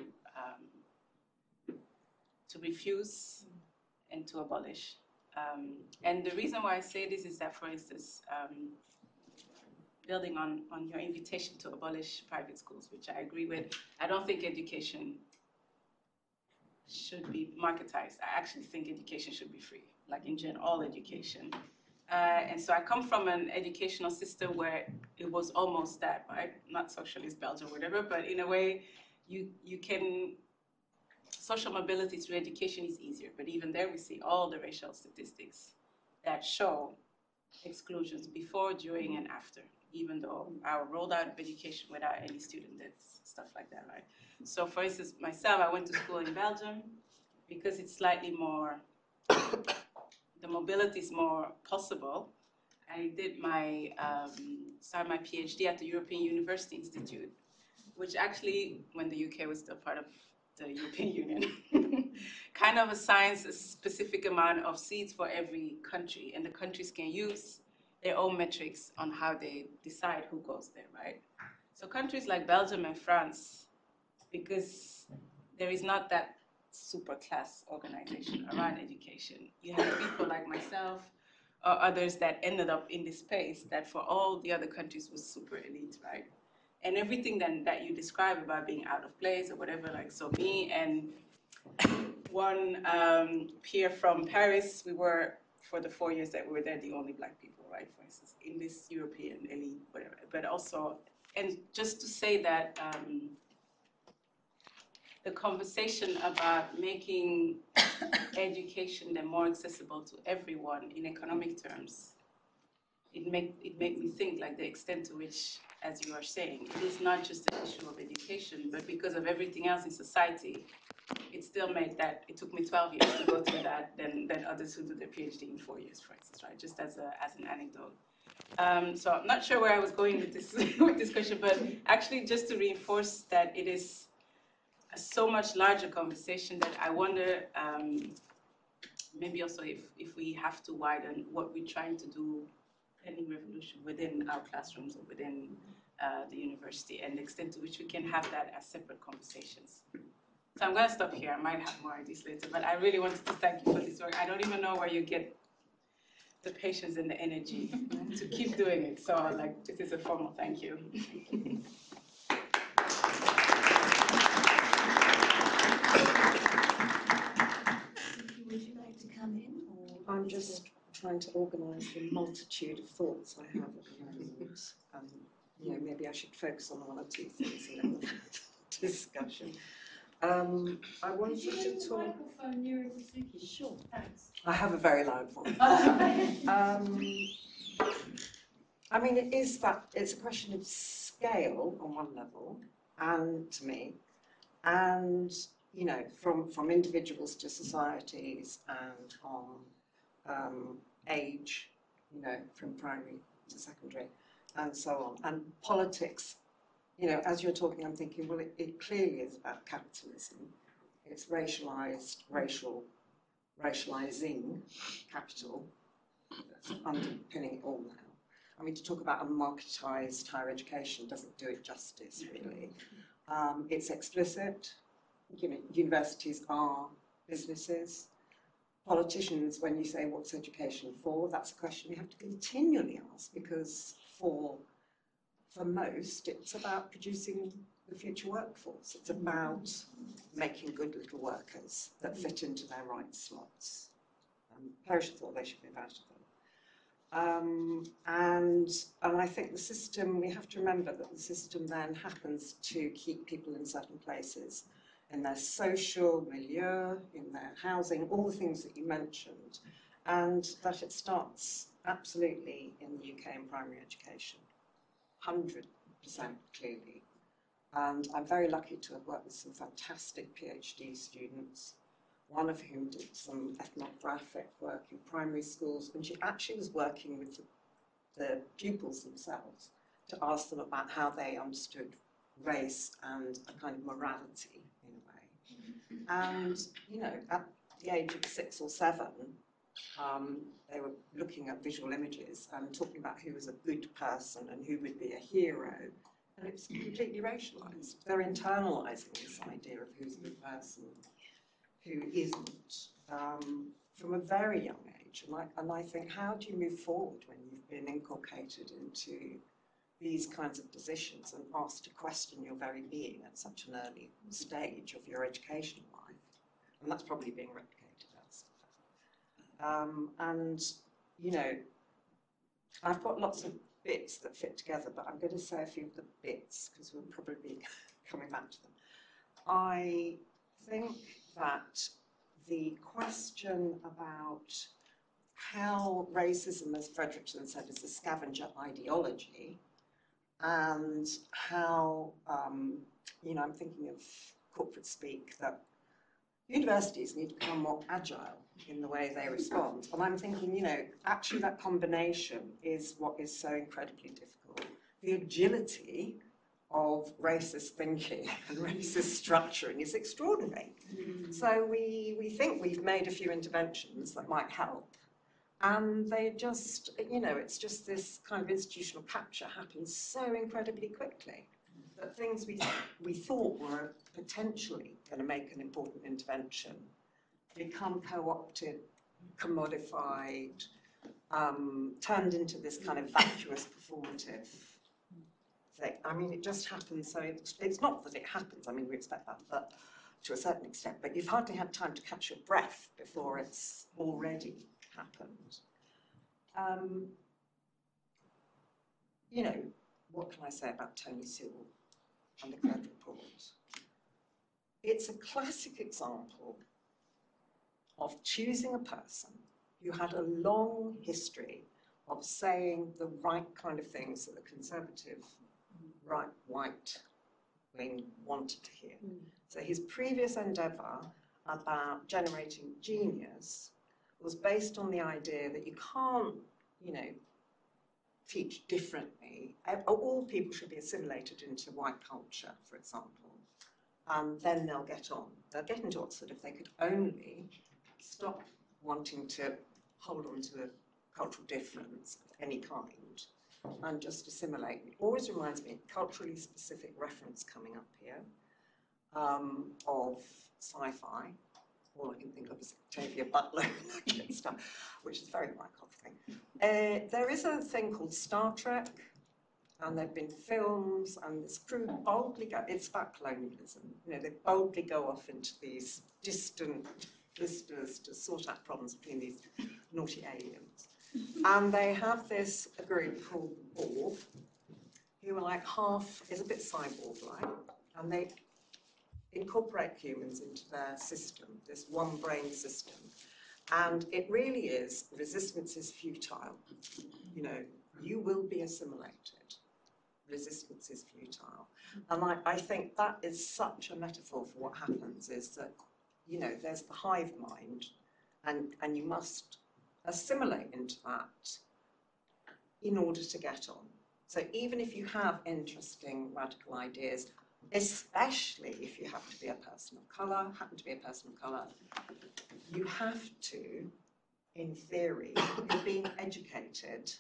um, to refuse and to abolish. Um, and the reason why I say this is that, for instance, um, building on, on your invitation to abolish private schools, which I agree with, I don't think education should be marketized. I actually think education should be free, like in general, all education. Uh, and so I come from an educational system where it was almost that, right? Not socialist Belgium or whatever, but in a way, you, you can, social mobility through education is easier, but even there we see all the racial statistics that show exclusions before, during, and after, even though I rolled out of education without any student deaths, stuff like that, right? So for instance, myself, I went to school in Belgium because it's slightly more, the mobility is more possible. I did my, um, started my PhD at the European University Institute, which actually, when the U K was still part of the European Union, kind of assigns a specific amount of seats for every country, and the countries can use their own metrics on how they decide who goes there, right? So countries like Belgium and France, because there is not that super class organization around education, you have people like myself or others that ended up in this space that for all the other countries was super elite, right? And everything then that you describe about being out of place or whatever, like, so me and one um, peer from Paris, we were, for the four years that we were there, the only black people, right, for instance, in this European elite, whatever. But also, and just to say that um, the conversation about making education then more accessible to everyone in economic terms, it make it made me think, like, the extent to which, as you are saying, it is not just an issue of education, but because of everything else in society, it still made that, it took me twelve years to go through that than, than others who do their PhD in four years, for instance, right? Just as, a, as an anecdote. Um, so I'm not sure where I was going with this, with this question, but actually just to reinforce that it is a so much larger conversation that I wonder, um, maybe also if, if we have to widen what we're trying to do in revolution within our classrooms or within uh, the university, and the extent to which we can have that as separate conversations. So I'm going to stop here. I might have more ideas later, but I really wanted to thank you for this work. I don't even know where you get the patience and the energy to keep doing it. So, like, this is a formal thank you. Would you like to come in? Or I'm just trying to organise the multitude of thoughts I have at the moment. Um, you know, maybe I should focus on one or two things and then we'll have a discussion. Um, I wanted Could you to move the talk. microphone nearer to Suki? Sure, thanks. I have a very loud voice. um, I mean, it is that, it's a question of scale on one level, and to me, and, you know, from, from individuals to societies and from um, age, you know, from primary to secondary, and so on. And politics, you know, as you're talking, I'm thinking, well, it, it clearly is about capitalism. It's racialized, racial, racializing capital that's underpinning it all now. I mean, to talk about a marketized higher education doesn't do it justice, really. Um, it's explicit. You know, universities are businesses. Politicians, when you say what's education for, that's a question we have to continually ask, because for, for most, it's about producing the future workforce. It's about making good little workers that fit into their right slots. Um, Perish thought they should be about it. Um, and, and I think the system, we have to remember that the system then happens to keep people in certain places, in their social milieu, in their housing, all the things that you mentioned, and that it starts absolutely in the U K in primary education, one hundred percent clearly. And I'm very lucky to have worked with some fantastic PhD students, one of whom did some ethnographic work in primary schools, and she actually was working with the, the pupils themselves to ask them about how they understood race and a kind of morality in a way. And, you know, at the age of six or seven, um, they were looking at visual images and talking about who was a good person and who would be a hero. And it was completely racialised. They're internalising this idea of who's a good person, who isn't, um, from a very young age. And I, and I think, how do you move forward when you've been inculcated into these kinds of positions and asked to question your very being at such an early stage of your educational life? And that's probably being replicated elsewhere. Um, and, you know, I've got lots of bits that fit together, but I'm going to say a few of the bits because we'll probably be coming back to them. I think that the question about how racism, as Fredrickson said, is a scavenger ideology, and how, um, you know, I'm thinking of corporate speak, that universities need to become more agile in the way they respond. And I'm thinking, you know, actually that combination is what is so incredibly difficult. The agility of racist thinking and racist structuring is extraordinary. Mm. So we, we think we've made a few interventions that might help, and they just, you know, it's just this kind of institutional capture happens so incredibly quickly that things we, we thought were potentially going to make an important intervention become co-opted, commodified, um, turned into this kind of vacuous performative thing. I mean, it just happens, so it's, it's not that it happens, I mean, we expect that, but to a certain extent, but you've hardly had time to catch your breath before it's already happened. Um, you know, what can I say about Tony Sewell and the Cred report? It's a classic example of choosing a person who had a long history of saying the right kind of things that the conservative right white wing wanted to hear. Mm. So his previous endeavour about generating genius was based on the idea that you can't, you know, teach differently. All people should be assimilated into white culture, for example, and then they'll get on. They'll get into Oxford if they could only stop wanting to hold on to a cultural difference of any kind and just assimilate. It always reminds me, culturally specific reference coming up here, um, of sci-fi. All I can think of is Octavia Butler and stuff, which is very Wyckoff thing. Uh, there is a thing called Star Trek, and there have been films, and this crew boldly go, it's about colonialism, you know, they boldly go off into these distant vistas to sort out problems between these naughty aliens. And they have this a group called the Borg, who are like half, is a bit cyborg-like, and they incorporate humans into their system, this one brain system. And it really is, resistance is futile. You know, you will be assimilated. Resistance is futile. And I, I think that is such a metaphor for what happens, is that, you know, there's the hive mind, and, and you must assimilate into that in order to get on. So even if you have interesting radical ideas, especially if you happen to be a person of colour, happen to be a person of colour, you have to, in theory, be being educated.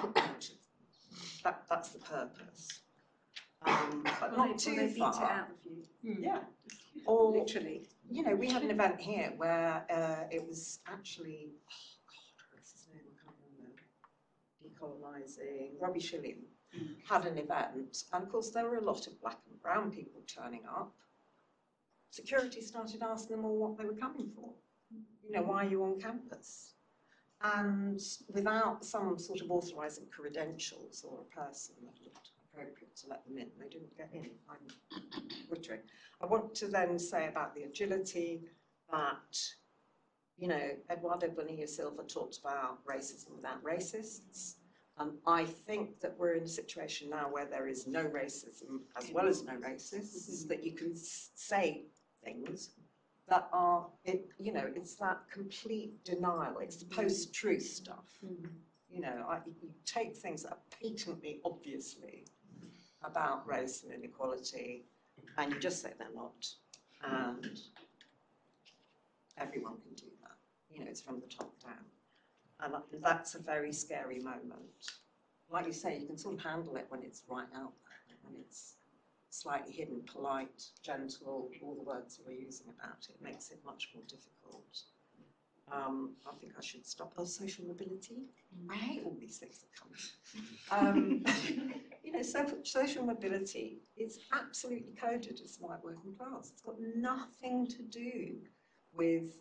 That, that's the purpose. Um, but Will not they, too will they beat far. it out of you? Yeah. Or, Literally. you know, we had an event here where uh, it was actually, oh God, what's his name? I can't remember. Decolonising. Robbie Shilling had an event, and of course there were a lot of black and brown people turning up. Security started asking them all what they were coming for. You know, why are you on campus? And without some sort of authorising credentials or a person that looked appropriate to let them in, they didn't get in. I'm butchering. I want to then say about the agility that, you know, Eduardo Bonilla Silva talked about racism without racists. And I think that we're in a situation now where there is no racism as well as no racists, mm-hmm. that you can say things that are, it, you know, it's that complete denial, it's the post-truth stuff. Mm-hmm. You know, I, you take things that are patently, obviously about race and inequality, and you just say they're not. And everyone can do that. You know, it's from the top down. And that's a very scary moment. Like you say, you can sort of handle it when it's right out there, when it's slightly hidden, polite, gentle, all the words that we're using about it. It makes it much more difficult. Um, I think I should stop. Oh, social mobility. I hate all these things that come. Um, you know, so, social mobility is absolutely coded as white working class. It's got nothing to do with,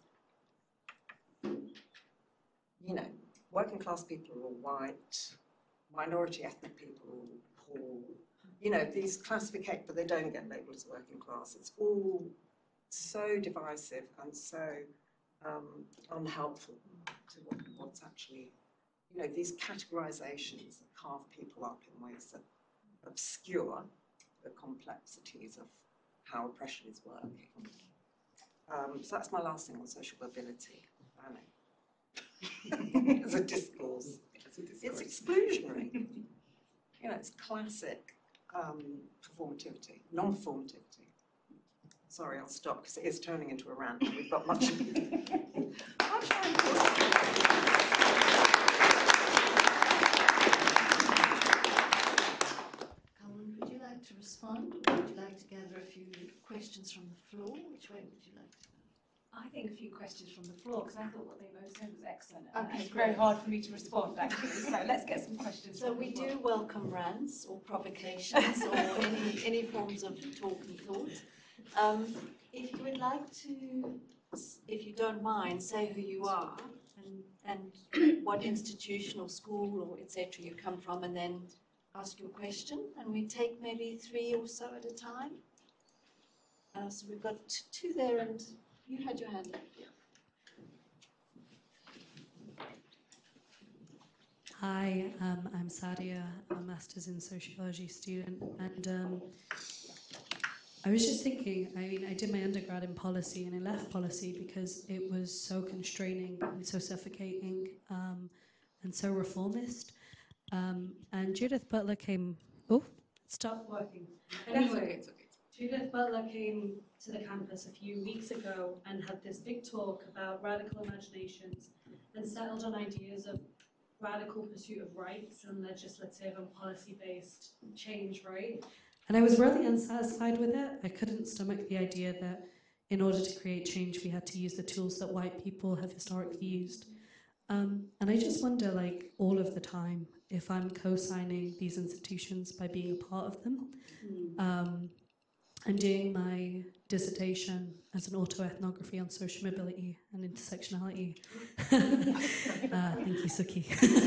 you know, working class people are all white, minority ethnic people are all poor. You know, these classificate, but they don't get labelled as working class. It's all so divisive and so um, unhelpful to what, what's actually, you know, these categorisations that carve people up in ways that obscure the complexities of how oppression is working. Um, so that's my last thing on social mobility. I know. It's a discourse. It's a discourse. It's exclusionary. You know, it's classic um, performativity, non-performativity. Sorry, I'll stop because it is turning into a rant and we've got much of it. Colin, would you like to respond, or would you like to gather a few questions from the floor? Which way would you like to go? I think a few questions from the floor, because I thought what they both said was excellent. And Okay, it's very great. hard for me to respond, actually. So let's get some questions. So from we the floor. do welcome rants or provocations or any, any forms of talk and thought. Um, if you would like to, if you don't mind, say who you are and, and what institution or school or et cetera you come from, and then ask your question. And we take maybe three or so at a time. Uh, so we've got t two there, and you had your hand up. Yeah. Hi, um, I'm Sadia, a Masters in Sociology student, and um, I was just thinking, I mean, I did my undergrad in policy, and I left policy because it was so constraining and so suffocating um, and so reformist. Um, and Judith Butler came, oh, it stopped working. Anyway, It's okay, it's okay. Judith Butler came to the campus a few weeks ago and had this big talk about radical imaginations and settled on ideas of radical pursuit of rights and legislative and policy-based change, right? And I was really unsatisfied with it. I couldn't stomach the idea that in order to create change, we had to use the tools that white people have historically used. Um, and I just wonder, like, all of the time, if I'm co-signing these institutions by being a part of them. Um, I'm doing my dissertation as an autoethnography on social mobility and intersectionality. uh, thank you, Suki.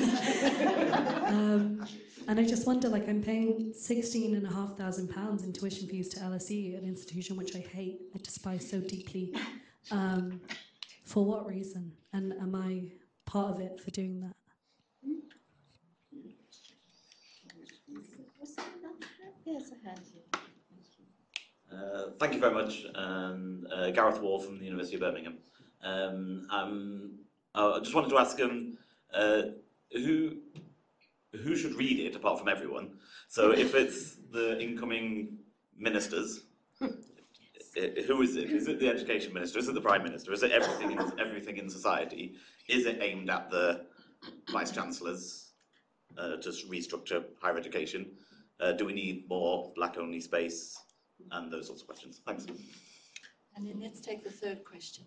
um, and I just wonder, like, I'm paying sixteen and a half thousand pounds in tuition fees to L S E, an institution which I hate, I despise so deeply. Um, for what reason? And am I part of it for doing that? Yes, a hand here. Uh, thank you very much. Um, uh, Gareth Wall from the University of Birmingham. Um, um, I just wanted to ask him uh, who who should read it apart from everyone. So if it's the incoming ministers, i- who is it? Is it the education minister? Is it the prime minister? Is it everything in, everything in society? Is it aimed at the vice chancellors uh, to restructure higher education? Uh, do we need more black-only space? And those sorts of questions. Thanks. And then let's take the third question.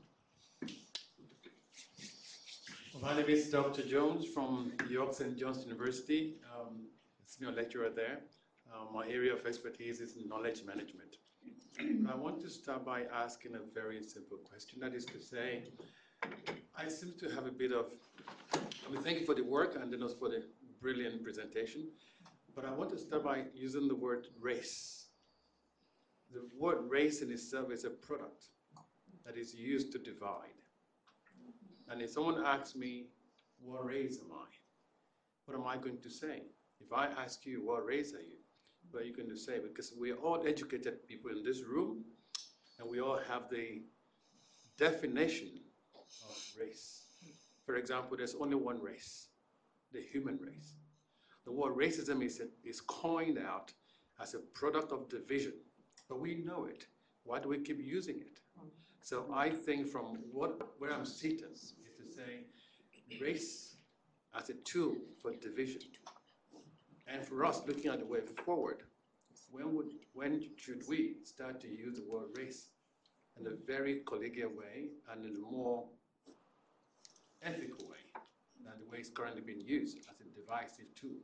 Well, my name is Doctor Jones from York Saint John's University, um, senior lecturer there. Uh, my area of expertise is knowledge management. I want to start by asking a very simple question. That is to say, I seem to have a bit of, I mean, thank you for the work and then also for the brilliant presentation. But I want to start by using the word race. The word race in itself is a product that is used to divide. And if someone asks me, what race am I? What am I going to say? If I ask you, what race are you? What are you going to say? Because we're all educated people in this room, and we all have the definition of race. For example, there's only one race, the human race. The word racism is, is coined out as a product of division. But we know it. Why do we keep using it? So I think from what where I'm seated is to say race as a tool for division. And for us looking at the way forward, when would when should we start to use the word race in a very collegial way and in a more ethical way than the way it's currently being used as a divisive tool?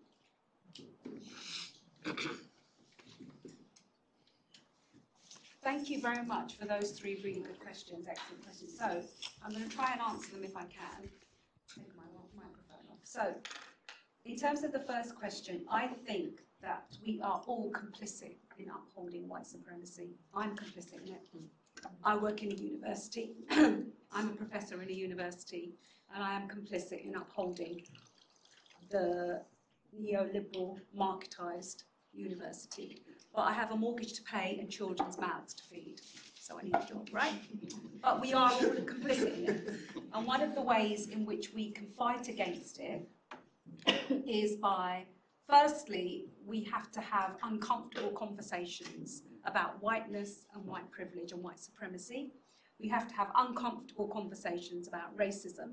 Thank you very much for those three really good questions, excellent questions. So I'm going to try and answer them if I can. Take my microphone off. So in terms of the first question, I think that we are all complicit in upholding white supremacy. I'm complicit in it. I work in a university. I'm a professor in a university, and I am complicit in upholding the neoliberal, marketised university. But I have a mortgage to pay and children's mouths to feed, so I need a job, right? But we are all complicit in it. And one of the ways in which we can fight against it is by, firstly, we have to have uncomfortable conversations about whiteness and white privilege and white supremacy. We have to have uncomfortable conversations about racism.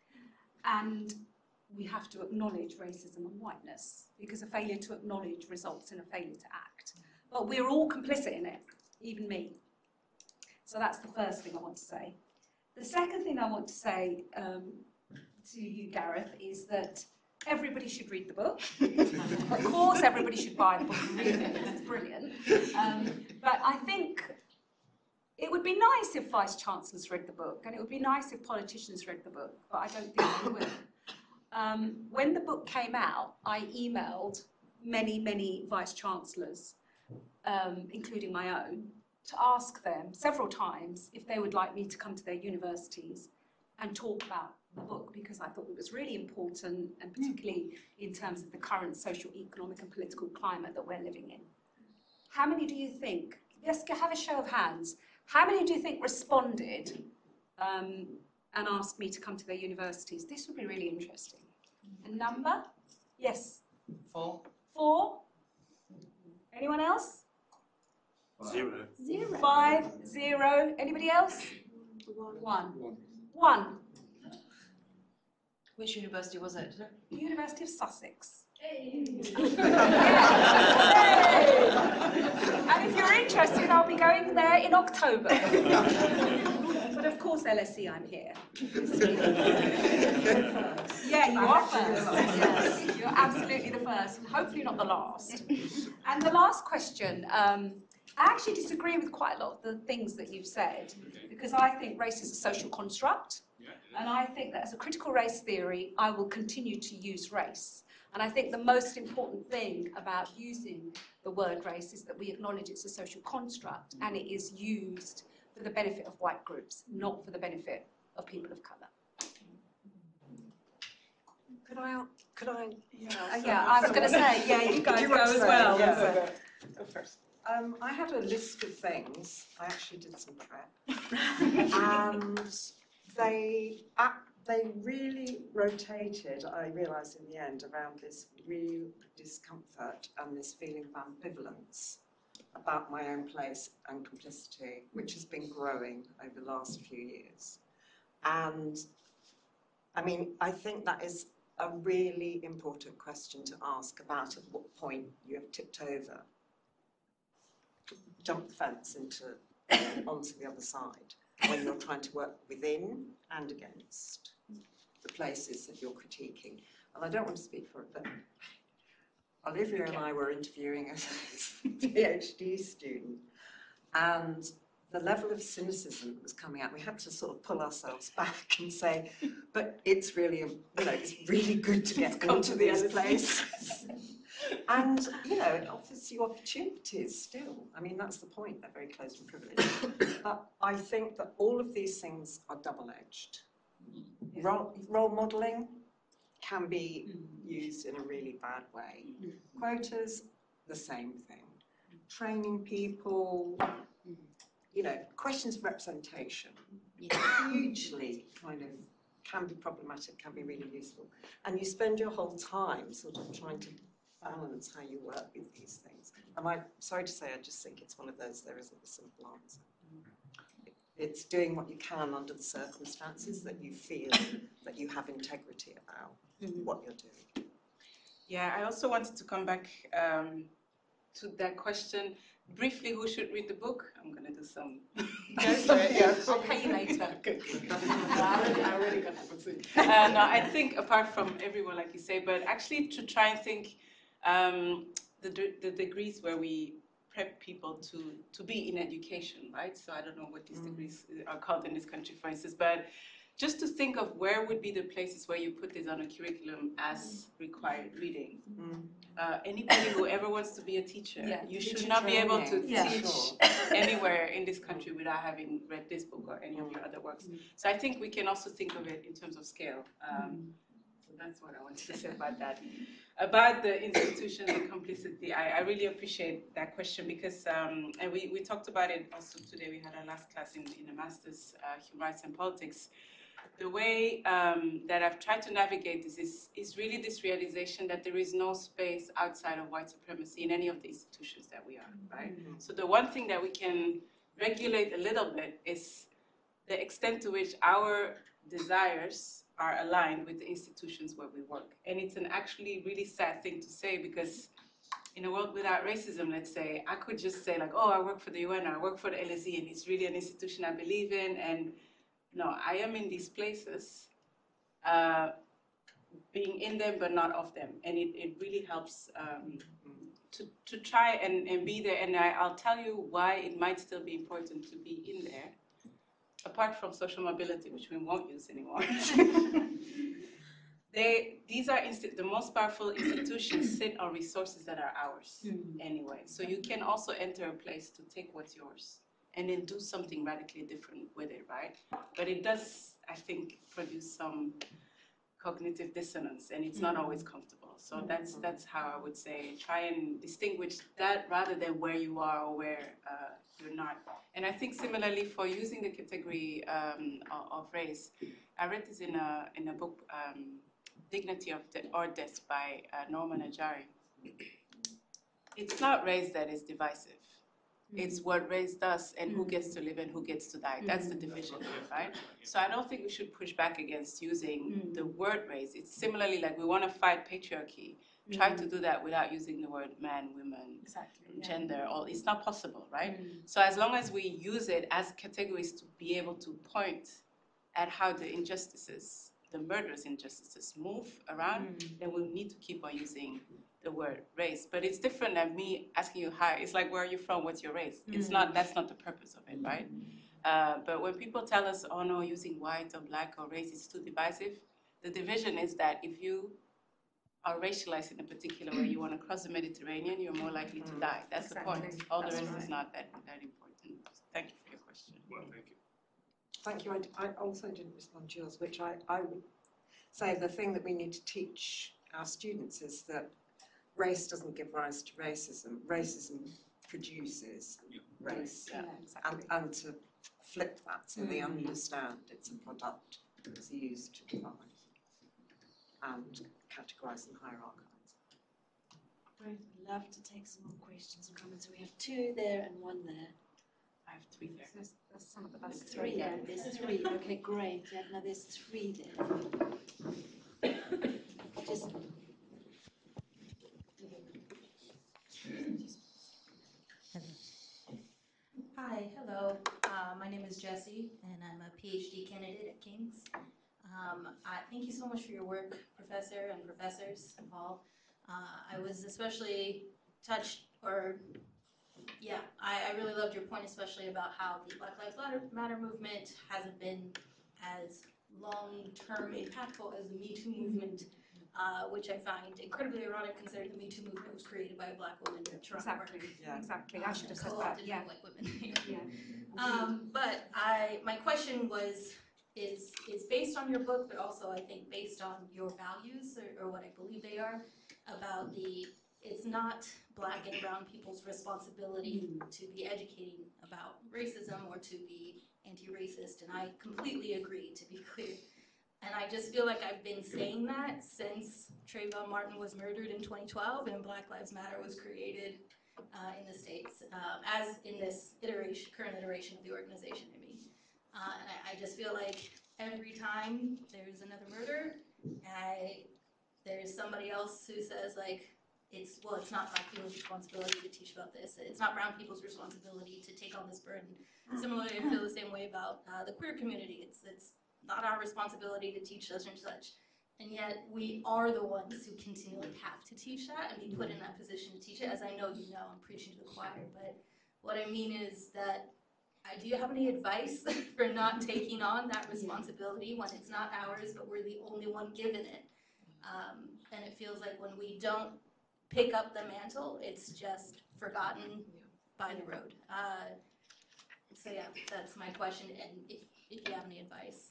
And we have to acknowledge racism and whiteness, because a failure to acknowledge results in a failure to act. But we're all complicit in it, even me. So that's the first thing I want to say. The second thing I want to say um, to you, Gareth, is that everybody should read the book. Of course, everybody should buy the book and read it, because it's brilliant. Um, but I think it would be nice if vice chancellors read the book, and it would be nice if politicians read the book, but I don't think they will. Um, when the book came out, I emailed many, many vice chancellors, um, including my own, to ask them several times if they would like me to come to their universities and talk about the book, because I thought it was really important, and particularly in terms of the current social, economic and political climate that we're living in. How many do you think, let's have a show of hands, how many do you think responded um, and asked me to come to their universities? This would be really interesting. A number? Yes? Four. Four? Anyone else? Zero. Zero. Five, zero. Anybody else? One. One. One. Which university was it? University of Sussex. Hey. And if you're interested, I'll be going there in October. But of course, L S E, I'm here. Yeah, you are first. Yes, you're absolutely the first, and hopefully not the last. And the last question, um, I actually disagree with quite a lot of the things that you've said, because I think race is a social construct, and I think that as a critical race theory, I will continue to use race. And I think the most important thing about using the word race is that we acknowledge it's a social construct and it is used for the benefit of white groups, not for the benefit of people of colour. Could I, could I? Yeah, uh, yeah I was going to say, yeah, you guys you go as say, well. Yeah. So. Go first. Um, I had a list of things. I actually did some prep. And they, uh, they really rotated, I realised in the end, around this real discomfort and this feeling of ambivalence about my own place and complicity, which has been growing over the last few years. And I mean, I think that is a really important question to ask about at what point you have tipped over, jump the fence into onto the other side when you're trying to work within and against the places that you're critiquing. And I don't want to speak for it, but Olivia and I were interviewing a PhD student, and the level of cynicism that was coming out, we had to sort of pull ourselves back and say, but it's really, you know, it's really good to get into these places. And, you know, it offers you opportunities still. I mean, that's the point, they're very closed and privileged. But I think that all of these things are double-edged. Role, role modelling can be used in a really bad way. Quotas, the same thing. Training people, you know, questions of representation, hugely kind of can be problematic, can be really useful. And you spend your whole time sort of trying to balance how you work with these things. And I'm sorry to say, I just think it's one of those, there isn't a simple answer. It's doing what you can under the circumstances that you feel that you have integrity about mm-hmm. what you're doing. Yeah, I also wanted to come back um, to that question. Briefly, who should read the book? I'm going to do some. yeah, I'll pay you later. Okay. I already, I already got the book. Uh, no, I think apart from everyone, like you say, but actually to try and think um, the, the degrees where we prep people to, to be in education, right? So I don't know what these mm. degrees are called in this country, for instance, but just to think of where would be the places where you put this on a curriculum as required reading. Mm. Uh, anybody who ever wants to be a teacher, yeah. you should teacher not training. be able to yeah. teach sure. anywhere in this country without having read this book or any of your other works. Mm. So I think we can also think of it in terms of scale. Um, mm. So that's what I wanted to say about that. About the institutions and complicity, I, I really appreciate that question because, um, and we, we talked about it also today, we had our last class in, in the Masters, uh, Human Rights and Politics. The way um, that I've tried to navigate this is, is really this realization that there is no space outside of white supremacy in any of the institutions that we are, right? Mm-hmm. So the one thing that we can regulate a little bit is the extent to which our desires are aligned with the institutions where we work. And it's an actually really sad thing to say because in a world without racism, let's say, I could just say like, oh, I work for the U N or I work for the L S E and it's really an institution I believe in. And no, I am in these places, uh, being in them but not of them. And it, it really helps um, to, to try and, and be there. And I, I'll tell you why it might still be important to be in there. Apart from social mobility, which we won't use anymore, they, these are the most powerful institutions sit on resources that are ours mm-hmm. anyway. So you can also enter a place to take what's yours and then do something radically different with it, right? But it does, I think, produce some cognitive dissonance, and it's mm-hmm. not always comfortable. So mm-hmm. that's that's how I would say try and distinguish that rather than where you are or where uh, you're not. And I think similarly for using the category um, of, of race, I read this in a in a book, um, Dignity of De- or Death by uh, Norman Ajari. It's not race that is divisive. Mm-hmm. It's what race does and who gets to live and who gets to die. That's the division, right? So I don't think we should push back against using mm-hmm. the word race. It's similarly like we want to fight patriarchy. Mm-hmm. Try to do that without using the word man, women, exactly, gender. Yeah. All it's not possible, right? Mm-hmm. So as long as we use it as categories to be able to point at how the injustices the murderous injustices move around, then we'll need to keep on using the word race. But it's different than me asking you, hi, it's like, where are you from, what's your race? It's not, that's not the purpose of it, right? Uh, but when people tell us, oh no, using white or black or race is too divisive, the division is that if you are racialized in a particular way, you want to cross the Mediterranean, you're more likely to die. That's Exactly. the point. All the That's rest right. is not that, that important. Thank you for your question. Well, thank you. Thank you. I, I also didn't respond to yours, which I, I would say the thing that we need to teach our students is that race doesn't give rise to racism. Racism produces race. Yeah, And, exactly. and to flip that so they understand it's a product that's used to divide and categorise and hierarchise. Great, we'd love to take some more questions and comments. We have two there and one there. I have three there. There's, there's some at the back. Three, yeah, there's three. Okay, great. Yeah, now there's three there. Just Hi, hello. Uh, my name is Jessie, and I'm a PhD candidate at King's. Um, I, thank you so much for your work, Professor and Professors all. Uh, I was especially touched, or yeah, I, I really loved your point, especially about how the Black Lives Matter, Matter movement hasn't been as long-term impactful as the Me Too movement, uh, which I find incredibly ironic considering the Me Too movement was created by a black woman in Toronto. Exactly. Yeah. Exactly. I should have said that. Co-opted Yeah. by black women. Yeah. Um, but I, my question was, is is based on your book, but also I think based on your values or, or what I believe they are about the. It's not black and brown people's responsibility to be educating about racism or to be anti-racist, and I completely agree. To be clear, and I just feel like I've been saying that since Trayvon Martin was murdered in twenty twelve and Black Lives Matter was created. Uh, in the States, um, as in this iteration, current iteration of the organization, I mean. Uh, and I, I just feel like every time there's another murder, I, there's somebody else who says like, it's, well, it's not black people's responsibility to teach about this. It's not brown people's responsibility to take on this burden. Similarly, I feel the same way about uh, the queer community. It's, it's not our responsibility to teach such and such. And yet we are the ones who continually have to teach that and be put in that position to teach it. As I know you know, I'm preaching to the choir, but what I mean is that, uh, do you have any advice for not taking on that responsibility when it's not ours, but we're the only one given it? Um, and it feels like when we don't pick up the mantle, it's just forgotten by the road. Uh, so yeah, that's my question, and if, if you have any advice.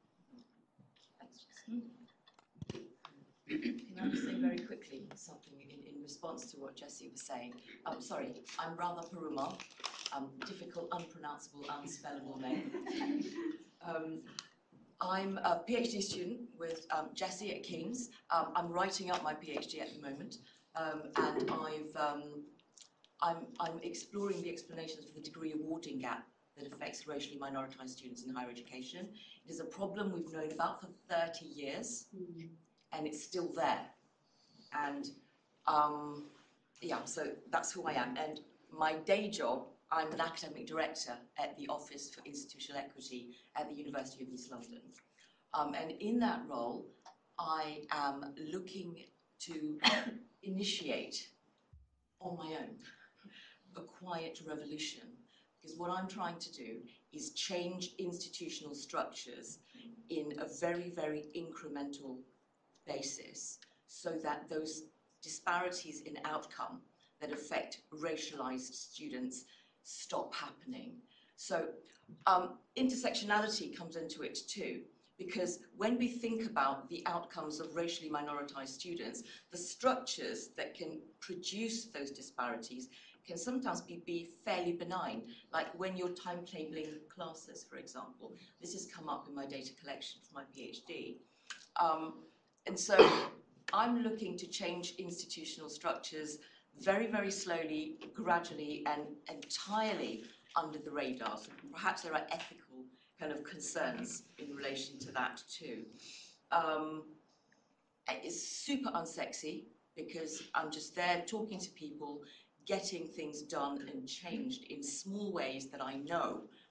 Can I just say very quickly something in, in response to what Jessie was saying? I'm sorry, I'm Radha Perumal, um, difficult, unpronounceable, unspellable name. Um, I'm a PhD student with um, Jessie at King's. Um, I'm writing up my PhD at the moment, um, and I've, um, I'm, I'm exploring the explanations for the degree awarding gap that affects racially minoritized students in higher education. It is a problem we've known about for thirty years. Mm. And it's still there. And um, yeah, so that's who I am. And my day job, I'm an academic director at the Office for Institutional Equity at the University of East London. Um, and in that role, I am looking to initiate on my own a quiet revolution. Because what I'm trying to do is change institutional structures in a very, very incremental basis so that those disparities in outcome that affect racialized students stop happening. So um, intersectionality comes into it too, because when we think about the outcomes of racially minoritized students, the structures that can produce those disparities can sometimes be, be fairly benign, like when you're timetabling classes, for example. This has come up in my data collection for my PhD. Um, And so I'm looking to change institutional structures very, very slowly, gradually, and entirely under the radar. So perhaps there are ethical kind of concerns in relation to that too. Um, it's super unsexy because I'm just there talking to people, getting things done and changed in small ways that I know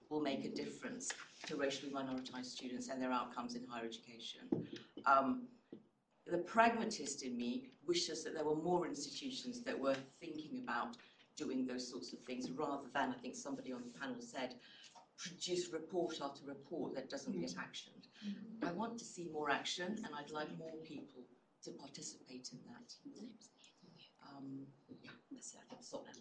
will make a difference to racially minoritized students and their outcomes in higher education. Um, the pragmatist in me wishes that there were more institutions that were thinking about doing those sorts of things, rather than, I think somebody on the panel said, produce report after report that doesn't get actioned. I want to see more action, and I'd like more people to participate in that. Um, yeah, that's it. I think stop now.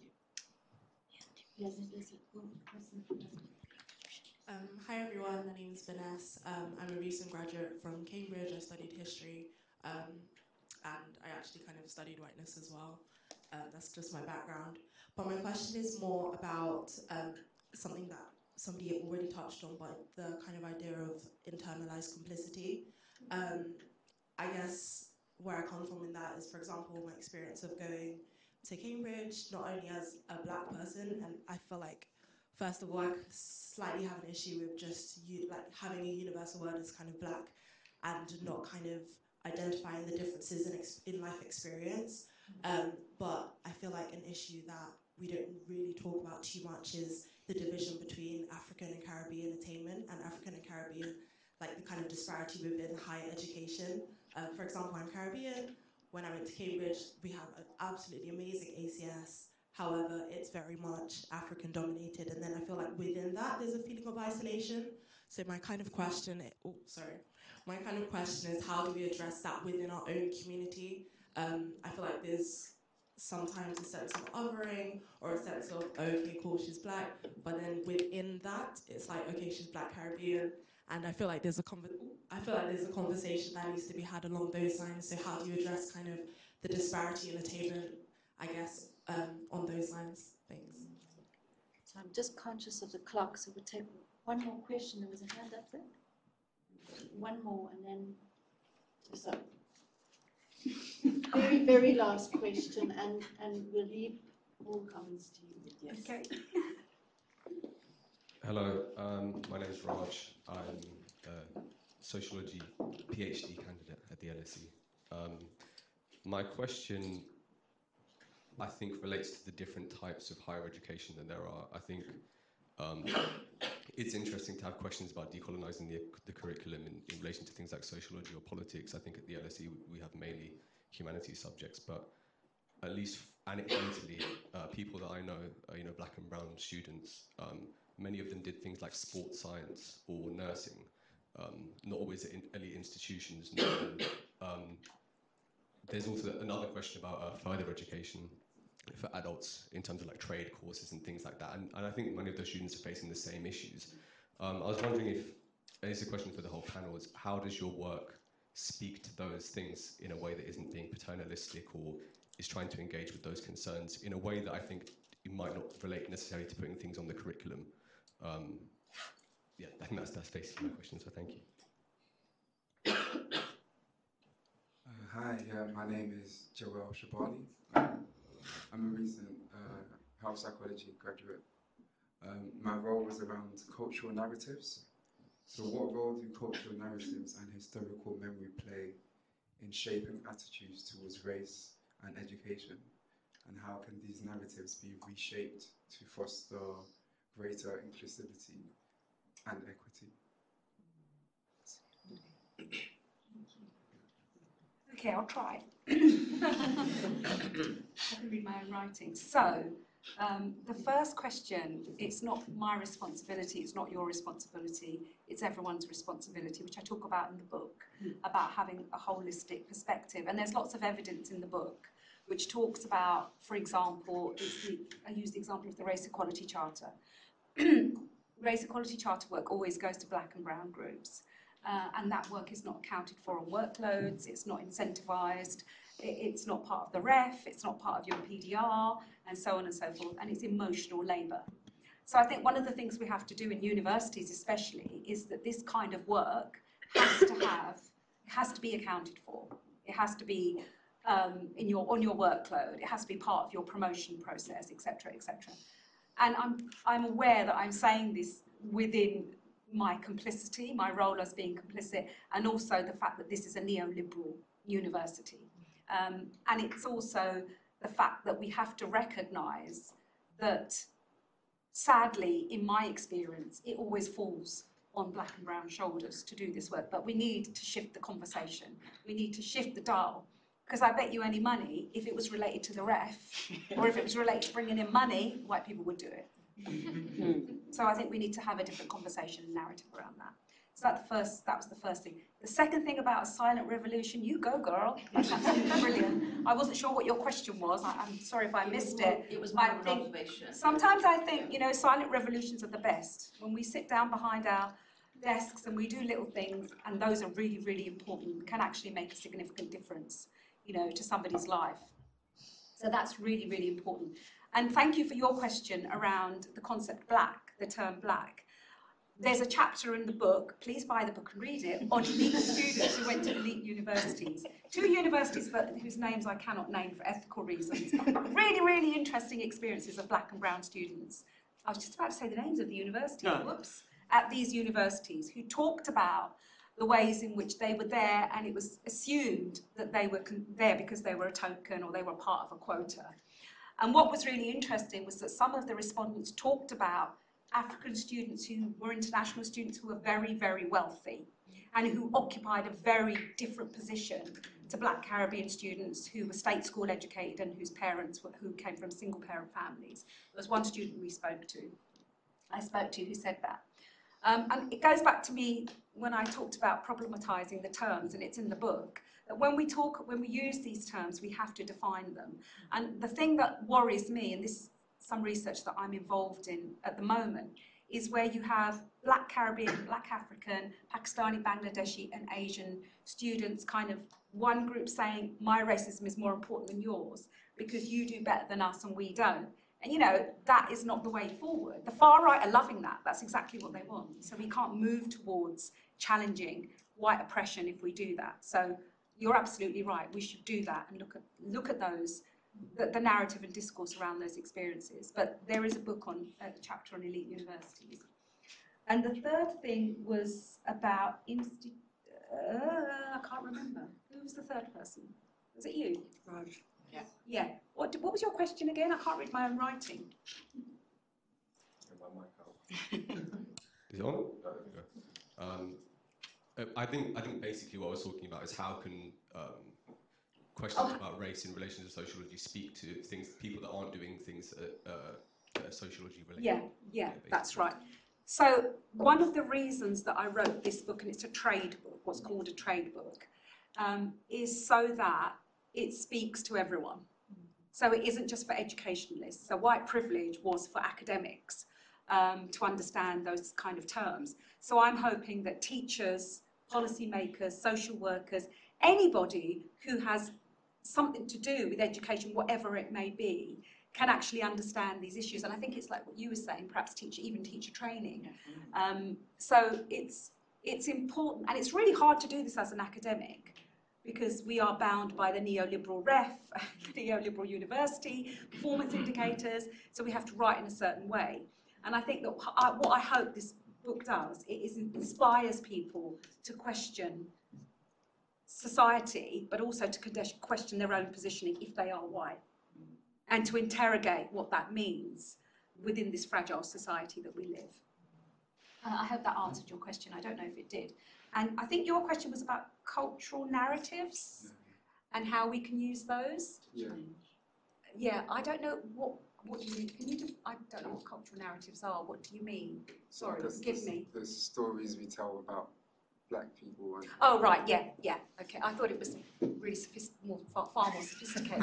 Yes, there's a question. Um, hi everyone, my name is Vanessa. Um, I'm a recent graduate from Cambridge. I studied history, um, and I actually kind of studied whiteness as well. Uh, that's just my background. But my question is more about um, something that somebody already touched on, but the kind of idea of internalized complicity. Um, I guess where I come from in that is, for example, my experience of going to Cambridge, not only as a black person, and I feel like, first of all, I slightly have an issue with just you, like having a universal word as kind of black and not kind of identifying the differences in, ex in life experience. Um, but I feel like an issue that we don't really talk about too much is the division between African and Caribbean attainment and African and Caribbean, like the kind of disparity within higher education. Um, for example, I'm Caribbean. When I went to Cambridge, we have an absolutely amazing A C S. However, it's very much African dominated. And then I feel like within that, there's a feeling of isolation. So my kind of question, oh, sorry. My kind of question is, how do we address that within our own community? Um, I feel like there's sometimes a sense of othering or a sense of, okay, cool, she's black. But then within that, it's like, okay, she's black Caribbean. And I feel like there's a I feel like there's a conversation that needs to be had along those lines. So how do you address kind of the disparity in attainment, I guess, um, on those lines? Thanks. So I'm just conscious of the clock, so we'll take one more question. There was a hand up there. One more, and then so very, very last question, and and we'll leave all comments to you. Yes. Okay. Hello, um, my name is Raj. I'm a sociology PhD candidate at the L S E. Um, my question, I think, relates to the different types of higher education that there are. I think um, it's interesting to have questions about decolonizing the, the curriculum in, in relation to things like sociology or politics. I think at the L S E we have mainly humanities subjects, but at least anecdotally, uh, people that I know, uh, you know, black and brown students, um, many of them did things like sports science or nursing, um, not always at in elite institutions. And, um, there's also another question about uh, further education for adults in terms of like trade courses and things like that. And, and I think many of those students are facing the same issues. Um, I was wondering if, and it's a question for the whole panel, is how does your work speak to those things in a way that isn't being paternalistic or is trying to engage with those concerns in a way that I think it might not relate necessarily to putting things on the curriculum. Um, yeah, I think that's, that's basically my question, so thank you. Uh, hi, yeah, my name is Joel Shabali. Um, I'm a recent uh, health psychology graduate. Um, my role was around cultural narratives. So what role do cultural narratives and historical memory play in shaping attitudes towards race and education? And how can these narratives be reshaped to foster greater inclusivity and equity? Okay, I'll try. I can read my own writing. So, um, the first question, it's not my responsibility, it's not your responsibility, it's everyone's responsibility, which I talk about in the book, about having a holistic perspective. And there's lots of evidence in the book which talks about, for example, it's the, I use the example of the Race Equality Charter. Race Equality Charter work always goes to black and brown groups. Uh, and that work is not accounted for on workloads, it's not incentivised, it, it's not part of the R E F, it's not part of your P D R, and so on and so forth, and it's emotional labour. So I think one of the things we have to do in universities especially is that this kind of work has to have, has to be accounted for. It has to be um, in your, on your workload, it has to be part of your promotion process, et cetera, et cetera. And I'm, I'm aware that I'm saying this within my complicity, my role as being complicit, and also the fact that this is a neoliberal university. Um, and it's also the fact that we have to recognise that sadly, in my experience, it always falls on black and brown shoulders to do this work. But we need to shift the conversation. We need to shift the dial. Because I bet you any money, if it was related to the ref, or if it was related to bringing in money, white people would do it. So I think we need to have a different conversation and narrative around that. So that, the first, that was the first thing. The second thing about a silent revolution, you go, girl. That's absolutely brilliant. I wasn't sure what your question was. I, I'm sorry if I It missed was more- it. it was more I of an think observation. sometimes I think, you know, silent revolutions are the best. When we sit down behind our desks and we do little things, and those are really, really important, can actually make a significant difference, you know, to somebody's life. So that's really, really important. And thank you for your question around the concept black, the term black. There's a chapter in the book, please buy the book and read it, on elite students who went to elite universities. Two universities that, whose names I cannot name for ethical reasons. Really, really interesting experiences of black and brown students. I was just about to say the names of the universities, No. whoops, at these universities, who talked about the ways in which they were there, and it was assumed that they were there because they were a token or they were part of a quota. And what was really interesting was that some of the respondents talked about African students who were international students who were very, very wealthy and who occupied a very different position to black Caribbean students who were state school educated and whose parents were, who came from single parent families. There was one student we spoke to, I spoke to who said that. Um, and it goes back to me when I talked about problematizing the terms, and it's in the book, that when we talk, when we use these terms, we have to define them. And the thing that worries me, and this is some research that I'm involved in at the moment, is where you have black Caribbean, black African, Pakistani, Bangladeshi, and Asian students, kind of one group saying, my racism is more important than yours because you do better than us and we don't. And you know, that is not the way forward. The far right are loving that. That's exactly what they want. So we can't move towards challenging white oppression if we do that. So you're absolutely right. We should do that and look at, look at those, the, the narrative and discourse around those experiences. But there is a book on, a chapter on elite universities. And the third thing was about, insti uh, I can't remember. Who was the third person? Was it you? Raj. Yeah. Yeah. What, what was your question again? I can't read my own writing. Is it on? Um, uh, I think I think basically what I was talking about is how can um, questions Oh. about race in relation to sociology speak to things, people that aren't doing things uh, uh, that are sociology related. Yeah, yeah, that's right. So one of the reasons that I wrote this book, and it's a trade book, what's called a trade book, um, is so that it speaks to everyone. So it isn't just for educationalists. So white privilege was for academics um, to understand those kind of terms. So I'm hoping that teachers, policymakers, social workers, anybody who has something to do with education, whatever it may be, can actually understand these issues. And I think it's like what you were saying, perhaps teacher, even teacher training. Um, so it's, it's important, and it's really hard to do this as an academic, because we are bound by the neoliberal ref, the neoliberal university, performance indicators, so we have to write in a certain way. And I think that I, what I hope this book does, it is inspires people to question society, but also to question their own positioning if they are white, and to interrogate what that means within this fragile society that we live. Uh, I hope that answered your question. I don't know if it did. And I think your question was about cultural narratives and how we can use those. Yeah. Yeah, I don't know what, what you mean. Can you just, I don't know what cultural narratives are. What do you mean? Sorry, Because give the, me. the stories we tell about black people. And Oh, right, yeah, yeah, okay. I thought it was really sophist more, far, far more sophisticated.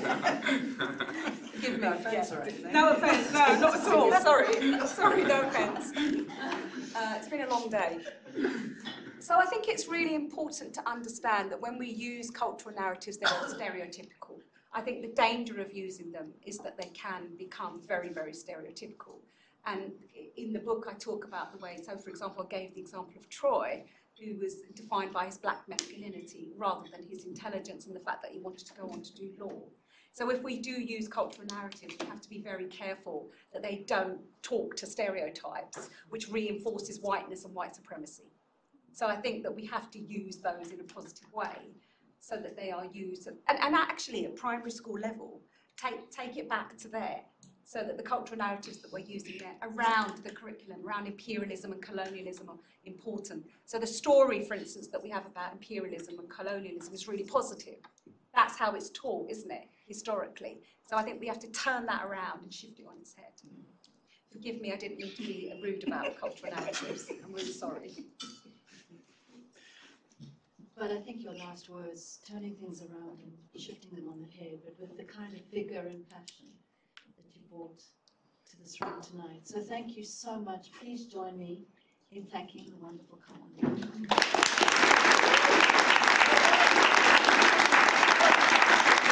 Give me, No offence yeah. or anything. No offence, no, not at all. Sorry, sorry, no offence. Uh, it's been a long day. So I think it's really important to understand that when we use cultural narratives, they're not stereotypical. I think the danger of using them is that they can become very, very stereotypical. And in the book, I talk about the way, so for example, I gave the example of Troy, who was defined by his black masculinity rather than his intelligence and the fact that he wanted to go on to do law. So if we do use cultural narratives, we have to be very careful that they don't talk to stereotypes, which reinforces whiteness and white supremacy. So I think that we have to use those in a positive way so that they are used, and, and actually at primary school level, take, take it back to there. so that the cultural narratives that we're using there around the curriculum, around imperialism and colonialism are important. So the story, for instance, that we have about imperialism and colonialism is really positive. That's how it's taught, isn't it, historically? So I think we have to turn that around and shift it on its head. Forgive me, I didn't mean to be rude about cultural narratives. I'm really sorry. But I think your last words, turning things around and shifting them on the head, but with the kind of vigor and passion that you brought to this room tonight. So thank you so much. Please join me in thanking the wonderful Common.